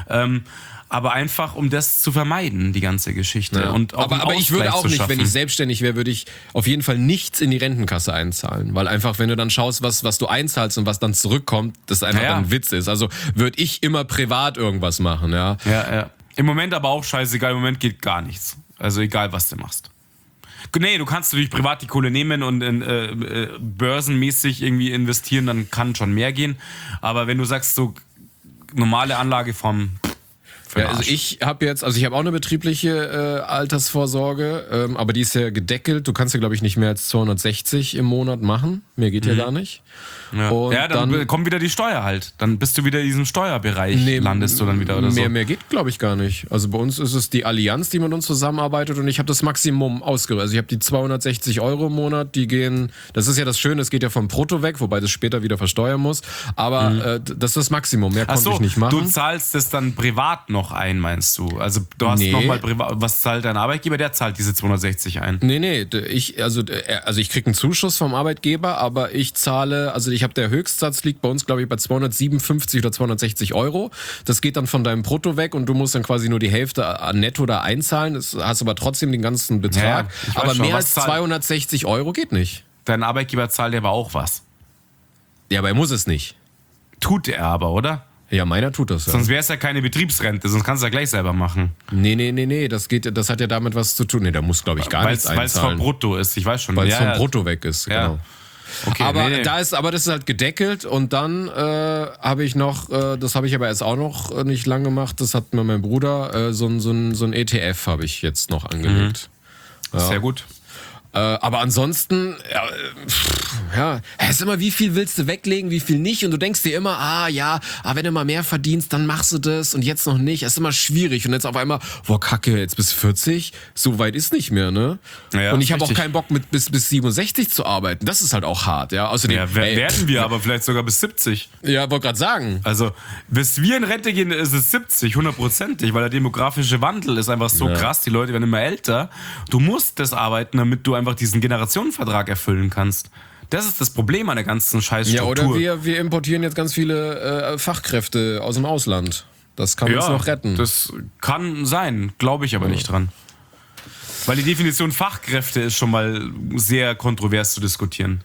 Aber einfach, um das zu vermeiden, die ganze Geschichte. Ja. Und auch aber ich würde auch nicht, wenn ich selbstständig wäre, würde ich auf jeden Fall nichts in die Rentenkasse einzahlen. Weil einfach, wenn du dann schaust, was du einzahlst und was dann zurückkommt, das einfach dann ein Witz ist. Also würde ich immer privat irgendwas machen, ja. Ja. Im Moment aber auch scheißegal, im Moment geht gar nichts. Also egal, was du machst. Nee, du kannst natürlich privat die Kohle nehmen und börsenmäßig irgendwie investieren, dann kann schon mehr gehen. Aber wenn du sagst, so normale Anlageform... Ja, also ich habe auch eine betriebliche Altersvorsorge, aber die ist ja gedeckelt. Du kannst ja, glaube ich, nicht mehr als 260 im Monat machen. Mehr geht ja gar nicht. Ja, und dann kommt wieder die Steuer halt. Dann bist du wieder in diesem Steuerbereich, landest du dann wieder oder so. Mehr geht, glaube ich, gar nicht. Also bei uns ist es die Allianz, die mit uns zusammenarbeitet und ich habe das Maximum ausgerüstet. Also ich habe die 260 Euro im Monat, die gehen, das ist ja das Schöne, es geht ja vom Brutto weg, wobei das später wieder versteuern muss. Aber das ist das Maximum, mehr konnte ich nicht machen. Du zahlst das dann privat noch ein, meinst du? Also du hast nochmal privat, was zahlt dein Arbeitgeber? Der zahlt diese 260 ein. Nee, ich kriege einen Zuschuss vom Arbeitgeber, aber ich zahle, also der Höchstsatz liegt bei uns, glaube ich, bei 257 oder 260 Euro. Das geht dann von deinem Brutto weg und du musst dann quasi nur die Hälfte an Netto da einzahlen. Das hast aber trotzdem den ganzen Betrag. Ja, aber mehr als 260 Euro geht nicht. Dein Arbeitgeber zahlt aber auch was. Ja, aber er muss es nicht. Tut er aber, oder? Ja, meiner tut das. Ja. Sonst wäre es ja keine Betriebsrente, sonst kannst du ja gleich selber machen. Nee, das hat ja damit was zu tun. Nee, da muss, glaube ich, gar nichts einzahlen. Weil es vom Brutto ist, ich weiß schon. Weil es vom Brutto weg ist, genau. Okay, aber das ist halt gedeckelt und dann habe ich noch, das habe ich aber erst auch noch nicht lang gemacht, das hat mir mein Bruder, so ein ETF habe ich jetzt noch angelegt. Ja. Sehr gut. Aber ansonsten, ist immer, wie viel willst du weglegen, wie viel nicht? Und du denkst dir immer, wenn du mal mehr verdienst, dann machst du das und jetzt noch nicht. Es ist immer schwierig. Und jetzt auf einmal, Kacke, jetzt bis 40, so weit ist nicht mehr, ne? Ja, und ich habe auch richtig. keinen Bock, bis 67 zu arbeiten. Das ist halt auch hart, ja. Außerdem, werden wir aber vielleicht sogar bis 70. Ja, wollte gerade sagen. Also, bis wir in Rente gehen, ist es 70, 100%ig, weil der demografische Wandel ist einfach so krass. Die Leute werden immer älter. Du musst das arbeiten, damit du einfach diesen Generationenvertrag erfüllen kannst. Das ist das Problem an der ganzen Scheißstruktur. Ja, oder wir importieren jetzt ganz viele Fachkräfte aus dem Ausland. Das kann uns noch retten. Das kann sein, glaube ich aber nicht dran. Weil die Definition Fachkräfte ist schon mal sehr kontrovers zu diskutieren.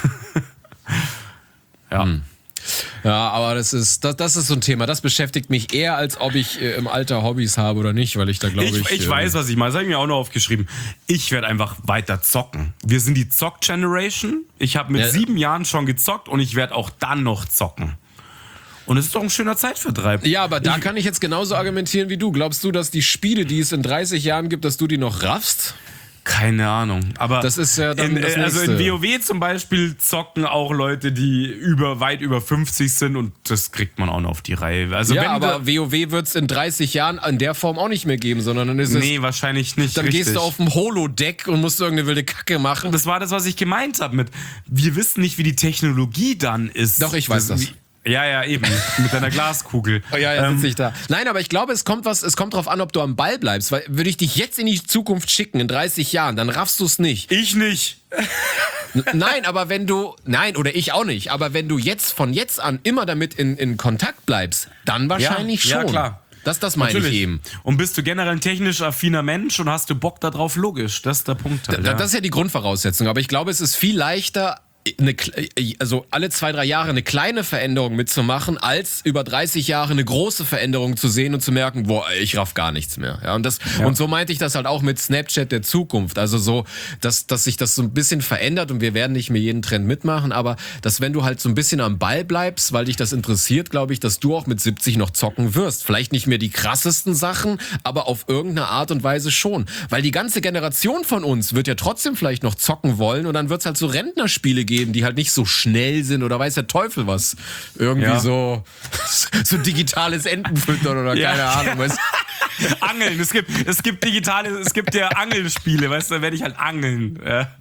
Ja. Ja, aber das ist so ein Thema. Das beschäftigt mich eher, als ob ich im Alter Hobbys habe oder nicht, weil ich da glaube ich... Ich weiß, was ich meine. Das habe ich mir auch noch aufgeschrieben. Ich werde einfach weiter zocken. Wir sind die Zock-Generation. Ich habe mit 7 Jahren schon gezockt und ich werde auch dann noch zocken. Und es ist doch ein schöner Zeitvertreib. Ja, aber da kann ich jetzt genauso argumentieren wie du. Glaubst du, dass die Spiele, die es in 30 Jahren gibt, dass du die noch raffst? Keine Ahnung, aber das ist ja dann das also in Nächste. WoW zum Beispiel zocken auch Leute, die weit über 50 sind und das kriegt man auch noch auf die Reihe. Also ja, aber WoW wird es in 30 Jahren in der Form auch nicht mehr geben, sondern dann ist es... Nee, wahrscheinlich nicht. Dann richtig. gehst du auf dem Holodeck und musst irgendeine wilde Kacke machen. Das war das, was ich gemeint habe mit, wir wissen nicht, wie die Technologie dann ist. Doch, ich weiß das. Ja, eben. Mit deiner Glaskugel. Ja, sitze ich da. Nein, aber ich glaube, es kommt drauf an, ob du am Ball bleibst. Weil würde ich dich jetzt in die Zukunft schicken, in 30 Jahren, dann raffst du es nicht. Ich nicht. Nein, aber oder ich auch nicht. Aber wenn du von jetzt an immer damit in Kontakt bleibst, dann wahrscheinlich schon. Ja, klar. Das meine ich eben. Und bist du generell ein technisch affiner Mensch und hast du Bock darauf, logisch. Das ist der Punkt halt. Das ist ja die Grundvoraussetzung. Aber ich glaube, es ist viel leichter, also alle 2-3 Jahre eine kleine Veränderung mitzumachen, als über 30 Jahre eine große Veränderung zu sehen und zu merken, ich raff gar nichts mehr. Ja, und so meinte ich das halt auch mit Snapchat der Zukunft. Also so, dass sich das so ein bisschen verändert und wir werden nicht mehr jeden Trend mitmachen, aber dass wenn du halt so ein bisschen am Ball bleibst, weil dich das interessiert, glaube ich, dass du auch mit 70 noch zocken wirst. Vielleicht nicht mehr die krassesten Sachen, aber auf irgendeine Art und Weise schon. Weil die ganze Generation von uns wird ja trotzdem vielleicht noch zocken wollen und dann wird es halt so Rentnerspiele geben, die halt nicht so schnell sind oder weiß der Teufel was. Irgendwie so digitales Entenfüttern oder keine Ahnung. Weißt? Angeln, es gibt ja Angelspiele, weißt du, da werde ich halt angeln.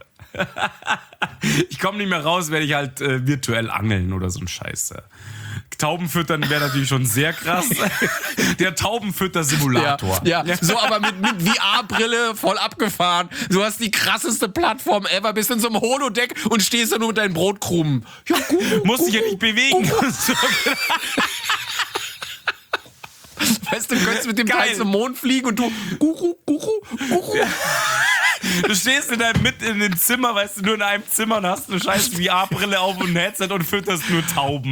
Ich komme nicht mehr raus, werde ich halt virtuell angeln oder so ein Scheiß. Taubenfüttern wäre natürlich schon sehr krass. Der Taubenfütter-Simulator. Ja, so aber mit VR-Brille voll abgefahren. Du hast die krasseste Plattform ever, bist in so einem Holodeck und stehst da nur mit deinen Brotkrumen. Ja, musst dich ja nicht bewegen. Weißt du, du könntest mit dem Teil zum Mond fliegen und du Guru. Du stehst in dem Zimmer, weißt du, nur in einem Zimmer und hast eine scheiß VR-Brille auf und ein Headset und fütterst nur Tauben.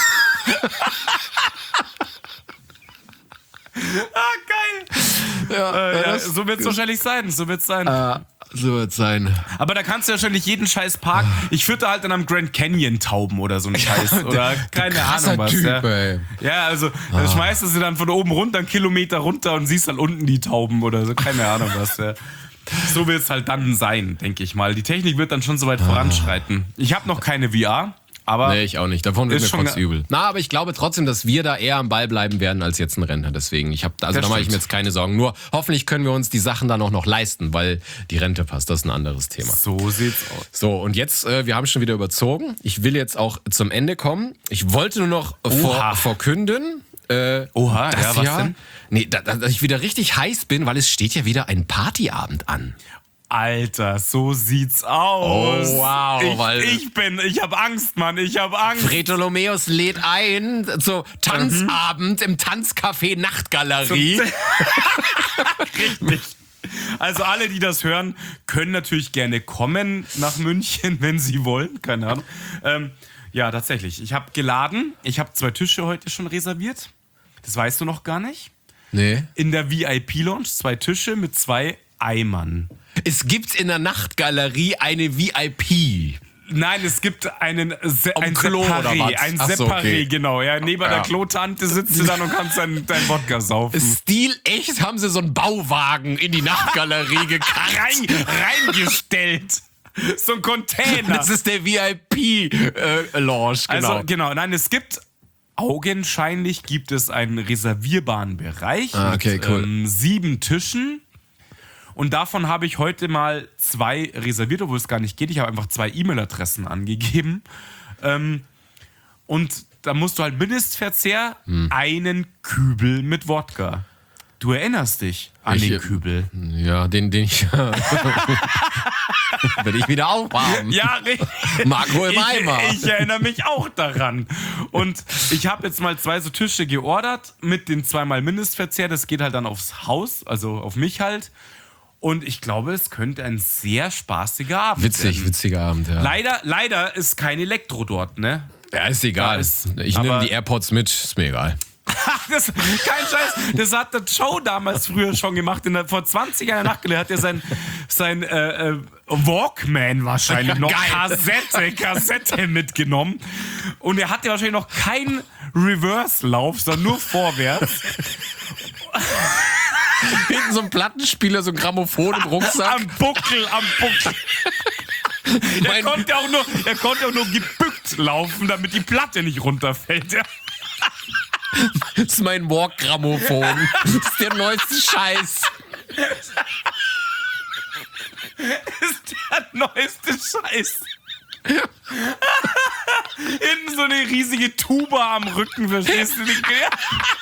Geil. Ja, so wird es wahrscheinlich sein. So wird es sein. Aber da kannst du wahrscheinlich jeden scheiß Park. Ich fütter halt dann am Grand Canyon Tauben oder so einen Scheiß. Oder keine Ahnung was. Typ, ey. Ja, also dann schmeißt du sie dann von oben runter, einen Kilometer runter und siehst dann unten die Tauben oder so. Keine Ahnung was. Ja. So wird es halt dann sein, denke ich mal. Die Technik wird dann schon so weit voranschreiten. Ich habe noch keine VR. Aber nee, ich auch nicht. Davon wird mir kotzübel. Aber ich glaube trotzdem, dass wir da eher am Ball bleiben werden als jetzt ein Rentner. Deswegen, da mache ich mir jetzt keine Sorgen. Nur hoffentlich können wir uns die Sachen dann auch noch leisten, weil die Rente passt. Das ist ein anderes Thema. So sieht's aus. So, und jetzt, wir haben schon wieder überzogen. Ich will jetzt auch zum Ende kommen. Ich wollte nur noch verkünden. Was denn? Nee, dass ich wieder richtig heiß bin, weil es steht ja wieder ein Partyabend an. Alter, so sieht's aus. Oh, wow. Ich hab Angst, Mann, ich hab Angst. Fretolomäus lädt ein zu Tanzabend im Tanzcafé Nachtgalerie. Richtig. Also alle, die das hören, können natürlich gerne kommen nach München, wenn sie wollen. Keine Ahnung. Ja, tatsächlich. Ich habe geladen. Ich habe 2 Tische heute schon reserviert. Das weißt du noch gar nicht. Nee. In der VIP-Lounge 2 Tische mit 2 Eimern. Es gibt in der Nachtgalerie eine VIP. Nein, es gibt ein Klo Separé. oder was? Ein Ach so, Separé, okay. genau. Ja, neben der Klotante sitzt du dann und kannst dein Wodka saufen. Stilecht haben sie so einen Bauwagen in die Nachtgalerie reingestellt. So ein Container. Das ist der VIP-Lounge, genau. Also genau, nein, augenscheinlich gibt es einen reservierbaren Bereich okay, mit cool. 7 Tischen. Und davon habe ich heute mal 2 reserviert, obwohl es gar nicht geht. Ich habe einfach 2 E-Mail-Adressen angegeben. Und da musst du halt Mindestverzehr einen Kübel mit Wodka. Du erinnerst dich an den Kübel. Ja, den ich will ich wieder aufhaben. Ja, richtig. Marco im Eimer. Ich erinnere mich auch daran. Und ich habe jetzt mal 2 so Tische geordert mit den 2-mal Mindestverzehr. Das geht halt dann aufs Haus, also auf mich halt. Und ich glaube, es könnte ein sehr spaßiger Abend werden. Witziger Abend, ja. Leider ist kein Elektro dort, ne? Ja, ist egal. Ich nehme die AirPods mit, ist mir egal. Kein Scheiß, das hat der Joe damals früher schon gemacht. Vor 20 Jahren Nachtgele hat er sein Walkman wahrscheinlich noch Kassette mitgenommen. Und er hatte wahrscheinlich noch keinen Reverse-Lauf, sondern nur vorwärts. Hinten so ein Plattenspieler, so ein Grammophon im Rucksack. Am Buckel. Er konnte auch nur gebückt laufen, damit die Platte nicht runterfällt. Ja. Das ist mein Walk-Grammophon. Das ist der neueste Scheiß. Hinten so eine riesige Tuba am Rücken, verstehst du nicht mehr?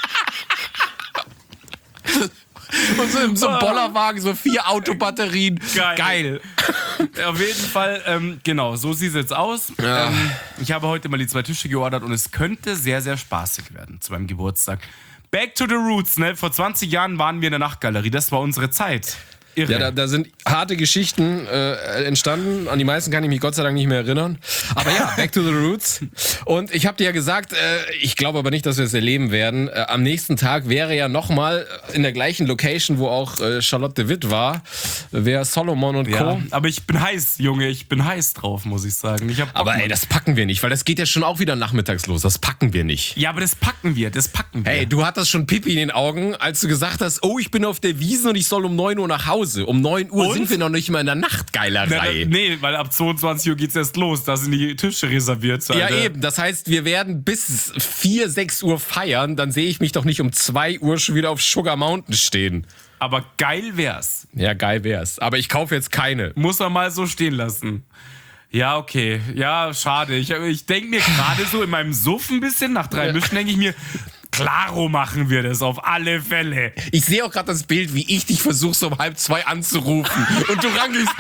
Und so in so einem Bollerwagen, so 4 Autobatterien. Geil. Auf jeden Fall, genau, so sieht es jetzt aus. Ja. Ich habe heute mal die 2 Tische geordert und es könnte sehr, sehr spaßig werden zu meinem Geburtstag. Back to the roots, ne? Vor 20 Jahren waren wir in der Nachtgalerie, das war unsere Zeit. Irre. Ja, da sind harte Geschichten entstanden. An die meisten kann ich mich Gott sei Dank nicht mehr erinnern. Aber ja, back to the roots. Und ich habe dir ja gesagt, ich glaube aber nicht, dass wir es erleben werden. Am nächsten Tag wäre ja nochmal in der gleichen Location, wo auch Charlotte de Witt war, wäre Solomon und Co. Ja, aber ich bin heiß, Junge. Ich bin heiß drauf, muss ich sagen. Aber ey, das packen wir nicht, weil das geht ja schon auch wieder nachmittags los. Das packen wir nicht. Ja, aber das packen wir. Hey, du hattest schon Pipi in den Augen, als du gesagt hast, oh, ich bin auf der Wiesn und ich soll um 9 Uhr nach Hause. Um 9 Uhr sind wir noch nicht mal in der Nachtgeilerei. Nee, weil ab 22 Uhr geht's erst los. Da sind die Tische reserviert. Alter. Ja, eben. Das heißt, wir werden bis 4, 6 Uhr feiern. Dann sehe ich mich doch nicht um 2 Uhr schon wieder auf Sugar Mountain stehen. Aber geil wär's. Ja, geil wär's. Aber ich kaufe jetzt keine. Muss man mal so stehen lassen. Ja, okay. Ja, schade. Ich denke mir gerade so in meinem Suff ein bisschen, nach 3 Mischen denke ich mir, klaro machen wir das auf alle Fälle. Ich sehe auch gerade das Bild, wie ich dich versuche, so um 1:30 anzurufen. Und du rangelst.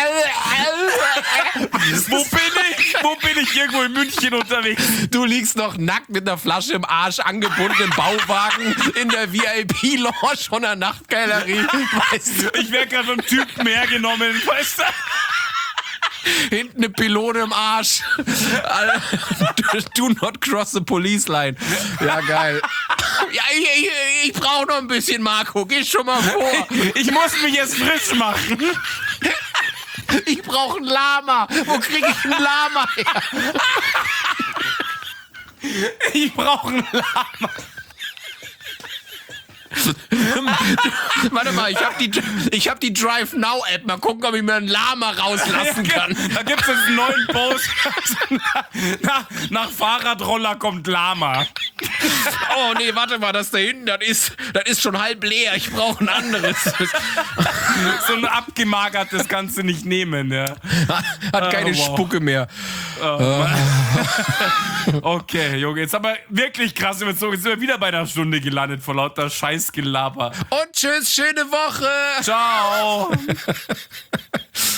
Wo bin ich? Irgendwo in München unterwegs. Du liegst noch nackt mit einer Flasche im Arsch, angebunden im Bauwagen in der VIP-Lounge von der Nachtgalerie. Weißt du? Ich werde gerade vom Typen hergenommen, weißt du? Hinten eine Pylone im Arsch. Do not cross the police line. Ja, geil. Ja, ich brauche noch ein bisschen, Marco. Geh schon mal vor. Ich muss mich jetzt frisch machen. Ich brauche ein Lama. Wo kriege ich ein Lama her? Ich brauche ein Lama. Warte mal, ich hab die Drive Now App. Mal gucken, ob ich mir einen Lama rauslassen kann. Da gibt's jetzt einen neuen Post. Nach Fahrradroller kommt Lama. Oh nee, warte mal, das da hinten, das ist schon halb leer. Ich brauche ein anderes. So ein abgemagertes kannst du nicht nehmen, ja. Hat keine Spucke mehr. Okay, Junge, jetzt aber wirklich krass überzogen. Jetzt sind wir wieder bei einer Stunde gelandet vor lauter Scheißgelaber. Und tschüss, schöne Woche. Ciao.